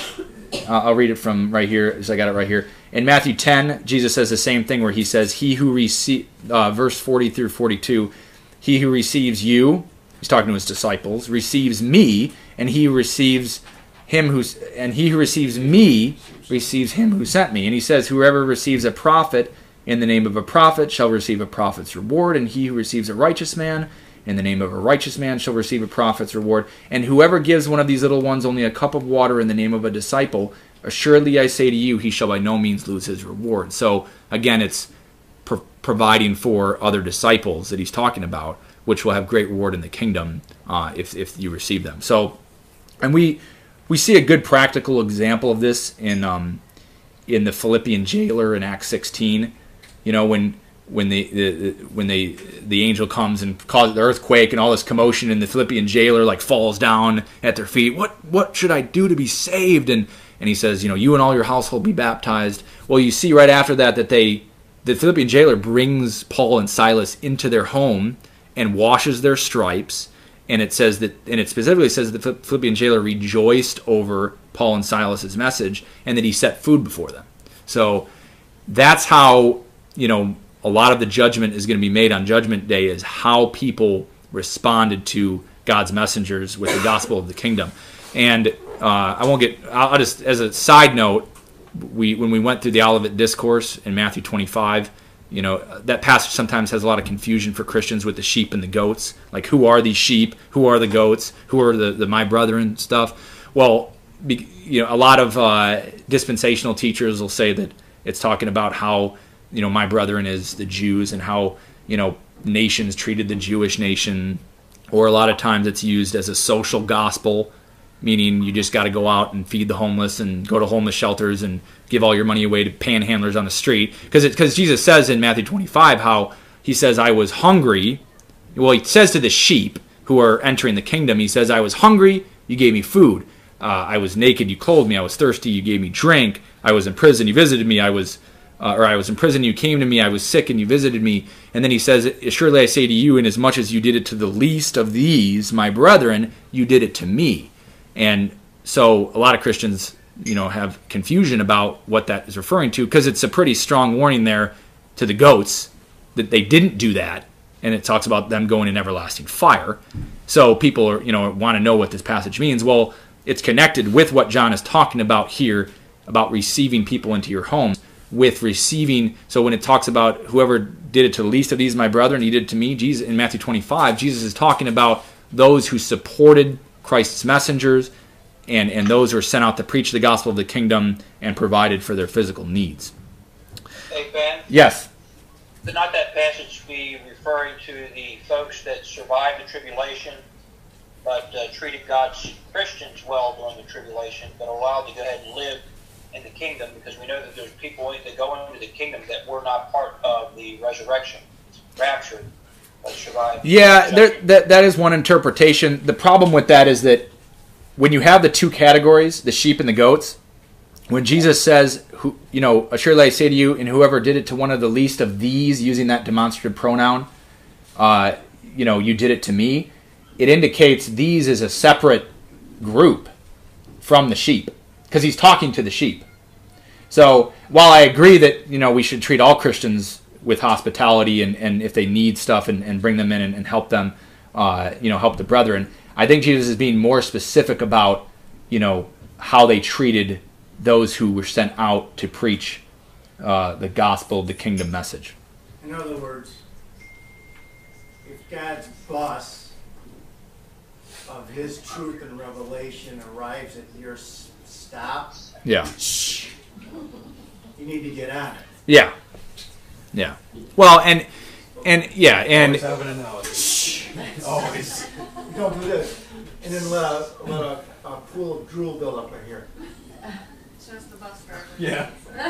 I'll read it from right here, so I got it right here. In Matthew ten, Jesus says the same thing where he says, he who receive, uh, verse forty through forty-two, he who receives you, he's talking to his disciples, receives me, and he who receives him who's, and he who receives me receives him who sent me. And he says, whoever receives a prophet in the name of a prophet shall receive a prophet's reward, and he who receives a righteous man in the name of a righteous man shall receive a prophet's reward. And whoever gives one of these little ones only a cup of water in the name of a disciple, assuredly I say to you, he shall by no means lose his reward. So again, it's pro- providing for other disciples that he's talking about, which will have great reward in the kingdom uh, if if you receive them. So, and we we see a good practical example of this in um, in the Philippian jailer in Acts sixteen. You know, when when the, the when they the angel comes and causes the earthquake and all this commotion, and the Philippian jailer like falls down at their feet. What what should I do to be saved? And and he says, you know, you and all your household be baptized. Well, you see right after that that they the Philippian jailer brings Paul and Silas into their home and washes their stripes. And it says that, and it specifically says that the Philippian jailer rejoiced over Paul and Silas's message, and that he set food before them. So that's how, you know, a lot of the judgment is going to be made on Judgment Day, is how people responded to God's messengers with the gospel of the kingdom. And uh, I won't get, I'll, I'll just, as a side note, we when we went through the Olivet Discourse in Matthew twenty-five, you know, that passage sometimes has a lot of confusion for Christians with the sheep and the goats. Like, who are these sheep? Who are the goats? Who are the, the my brethren stuff? Well, be, you know, a lot of uh, dispensational teachers will say that it's talking about how, you know, my brethren is the Jews, and how, you know, nations treated the Jewish nation. Or a lot of times it's used as a social gospel, meaning you just got to go out and feed the homeless and go to homeless shelters and give all your money away to panhandlers on the street. Because because Jesus says in Matthew twenty-five how he says, I was hungry. Well, he says to the sheep who are entering the kingdom, he says, I was hungry, you gave me food. Uh, I was naked, you clothed me. I was thirsty, you gave me drink. I was in prison, you visited me. I was, uh, or I was in prison, you came to me. I was sick, and you visited me. And then he says, surely I say to you, inasmuch as you did it to the least of these, my brethren, you did it to me. And so a lot of Christians, you know, have confusion about what that is referring to, because it's a pretty strong warning there to the goats that they didn't do that, and it talks about them going in everlasting fire. So people are, you know, want to know what this passage means. Well, it's connected with what John is talking about here about receiving people into your homes, with receiving. So when it talks about whoever did it to the least of these, my brethren, he did it to me. Jesus in Matthew twenty-five, Jesus is talking about those who supported Christ's messengers, and, and those who are sent out to preach the gospel of the kingdom and provided for their physical needs. Hey, Ben? Yes. Did not that passage be referring to the folks that survived the tribulation, but uh, treated God's Christians well during the tribulation, but allowed to go ahead and live in the kingdom? Because we know that there's people that go into the kingdom that were not part of the resurrection, rapture. Yeah, there, that that is one interpretation. The problem with that is that when you have the two categories, the sheep and the goats, when Jesus says, "Who, you know, assuredly I say to you, and whoever did it to one of the least of these," using that demonstrative pronoun, uh, you know, you did it to me, it indicates these is a separate group from the sheep, because he's talking to the sheep. So while I agree that, you know, we should treat all Christians with hospitality, and, and if they need stuff, and, and bring them in and, and help them, uh, you know, help the brethren, I think Jesus is being more specific about, you know, how they treated those who were sent out to preach uh, the gospel, the kingdom message. In other words, if God's bus of his truth and revelation arrives at your s- stop, Yeah. You need to get on it. Yeah, yeah. Well, and and yeah, and Always have an analogy. Always. Don't do this. And then let a, let a, a pool of drool build up in here. Just the bus driver. Yeah.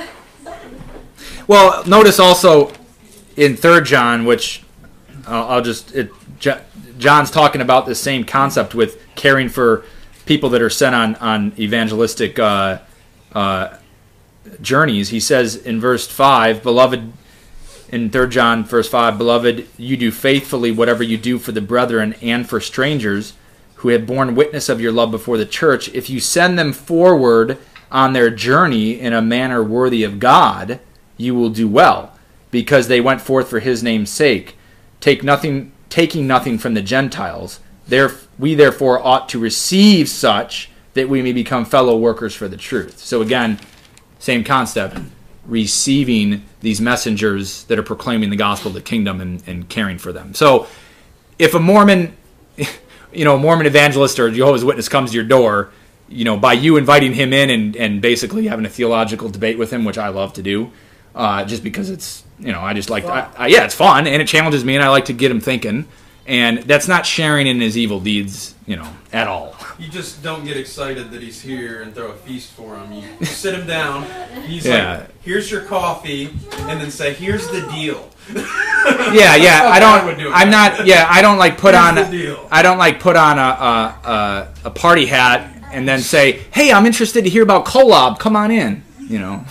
well, notice also in Third John, which uh, I'll just it, J- John's talking about the same concept with caring for people that are sent on on evangelistic uh, uh, journeys. He says in verse five, beloved. In Third John, verse five, beloved, you do faithfully whatever you do for the brethren and for strangers who have borne witness of your love before the church. If you send them forward on their journey in a manner worthy of God, you will do well, because they went forth for his name's sake, take nothing, taking nothing from the Gentiles. There, we therefore ought to receive such that we may become fellow workers for the truth. So again, same concept. Receiving these messengers that are proclaiming the gospel of the kingdom and, and caring for them. So if a Mormon, you know, a Mormon evangelist or Jehovah's Witness comes to your door, you know, by you inviting him in and, and basically having a theological debate with him, which I love to do, uh, just because it's, you know, I just like, I, I, yeah, it's fun and it challenges me and I like to get him thinking. And that's not sharing in his evil deeds, you know, at all. You just don't get excited that he's here and throw a feast for him. You sit him down. He's Yeah. like, "Here's your coffee," and then say, "Here's the deal." Yeah, yeah. how I God would don't. do it. I'm not. Yeah, I don't like put Here's on. the deal. I don't like put on a, a a a party hat and then say, "Hey, I'm interested to hear about Kolob. Come on in." You know.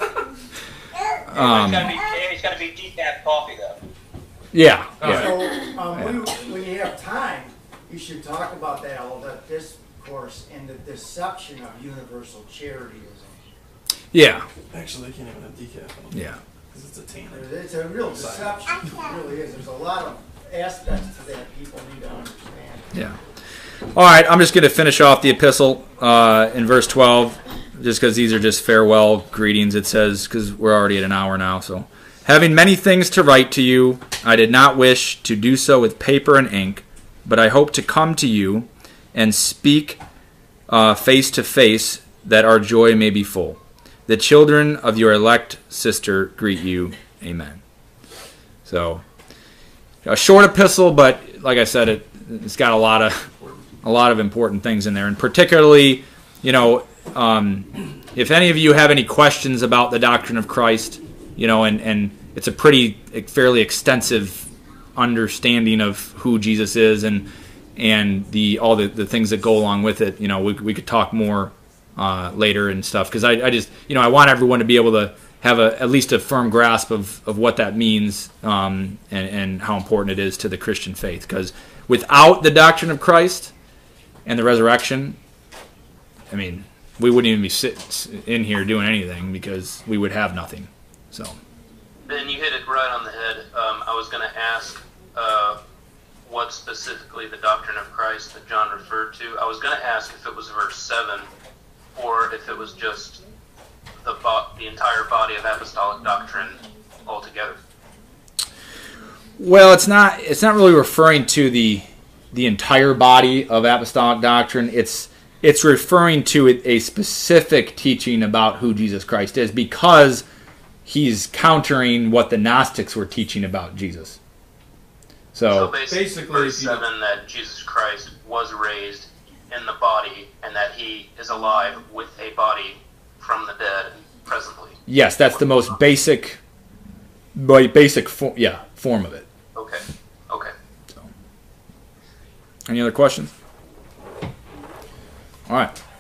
Um, it's gotta be, it's gotta be decaf coffee though. yeah. Oh, Yeah. So, um, when, you, when you have time, you should talk about that, all that discourse and the deception of universal charityism. Yeah. Actually, they can't even have decaf on them Yeah. because it's a tanner. It's a real deception. It really is. There's a lot of aspects to that people need to understand. Yeah. All right. I'm just going to finish off the epistle uh, in verse twelve, just because these are just farewell greetings. It says, because we're already at an hour now, so. Having many things to write to you, I did not wish to do so with paper and ink, but I hope to come to you and speak uh, face to face, that our joy may be full. The children of your elect sister greet you. Amen. So, a short epistle, but like I said, it, it's got a lot of a lot of important things in there, and particularly, you know, um, if any of you have any questions about the doctrine of Christ, you know, and, and it's a pretty, fairly extensive understanding of who Jesus is and and the all the, the things that go along with it. You know, we we could talk more uh, later and stuff, because I, I just, you know, I want everyone to be able to have a at least a firm grasp of, of what that means um, and, and how important it is to the Christian faith. Because without the doctrine of Christ and the resurrection, I mean, we wouldn't even be sitting in here doing anything, because we would have nothing. So, Ben, you hit it right on the head. Um, I was going to ask uh, what specifically the doctrine of Christ that John referred to. I was going to ask if it was verse seven, or if it was just the bo- the entire body of apostolic doctrine altogether. well, it's not it's not really referring to the the entire body of apostolic doctrine. It's it's referring to a specific teaching about who Jesus Christ is, because he's countering what the Gnostics were teaching about Jesus. So So, basically, basically, verse if you- seven, that Jesus Christ was raised in the body, and that he is alive with a body from the dead presently. yes, that's the most basic, ba- basic fo- yeah, form of it. Okay, okay. Any other questions? All right.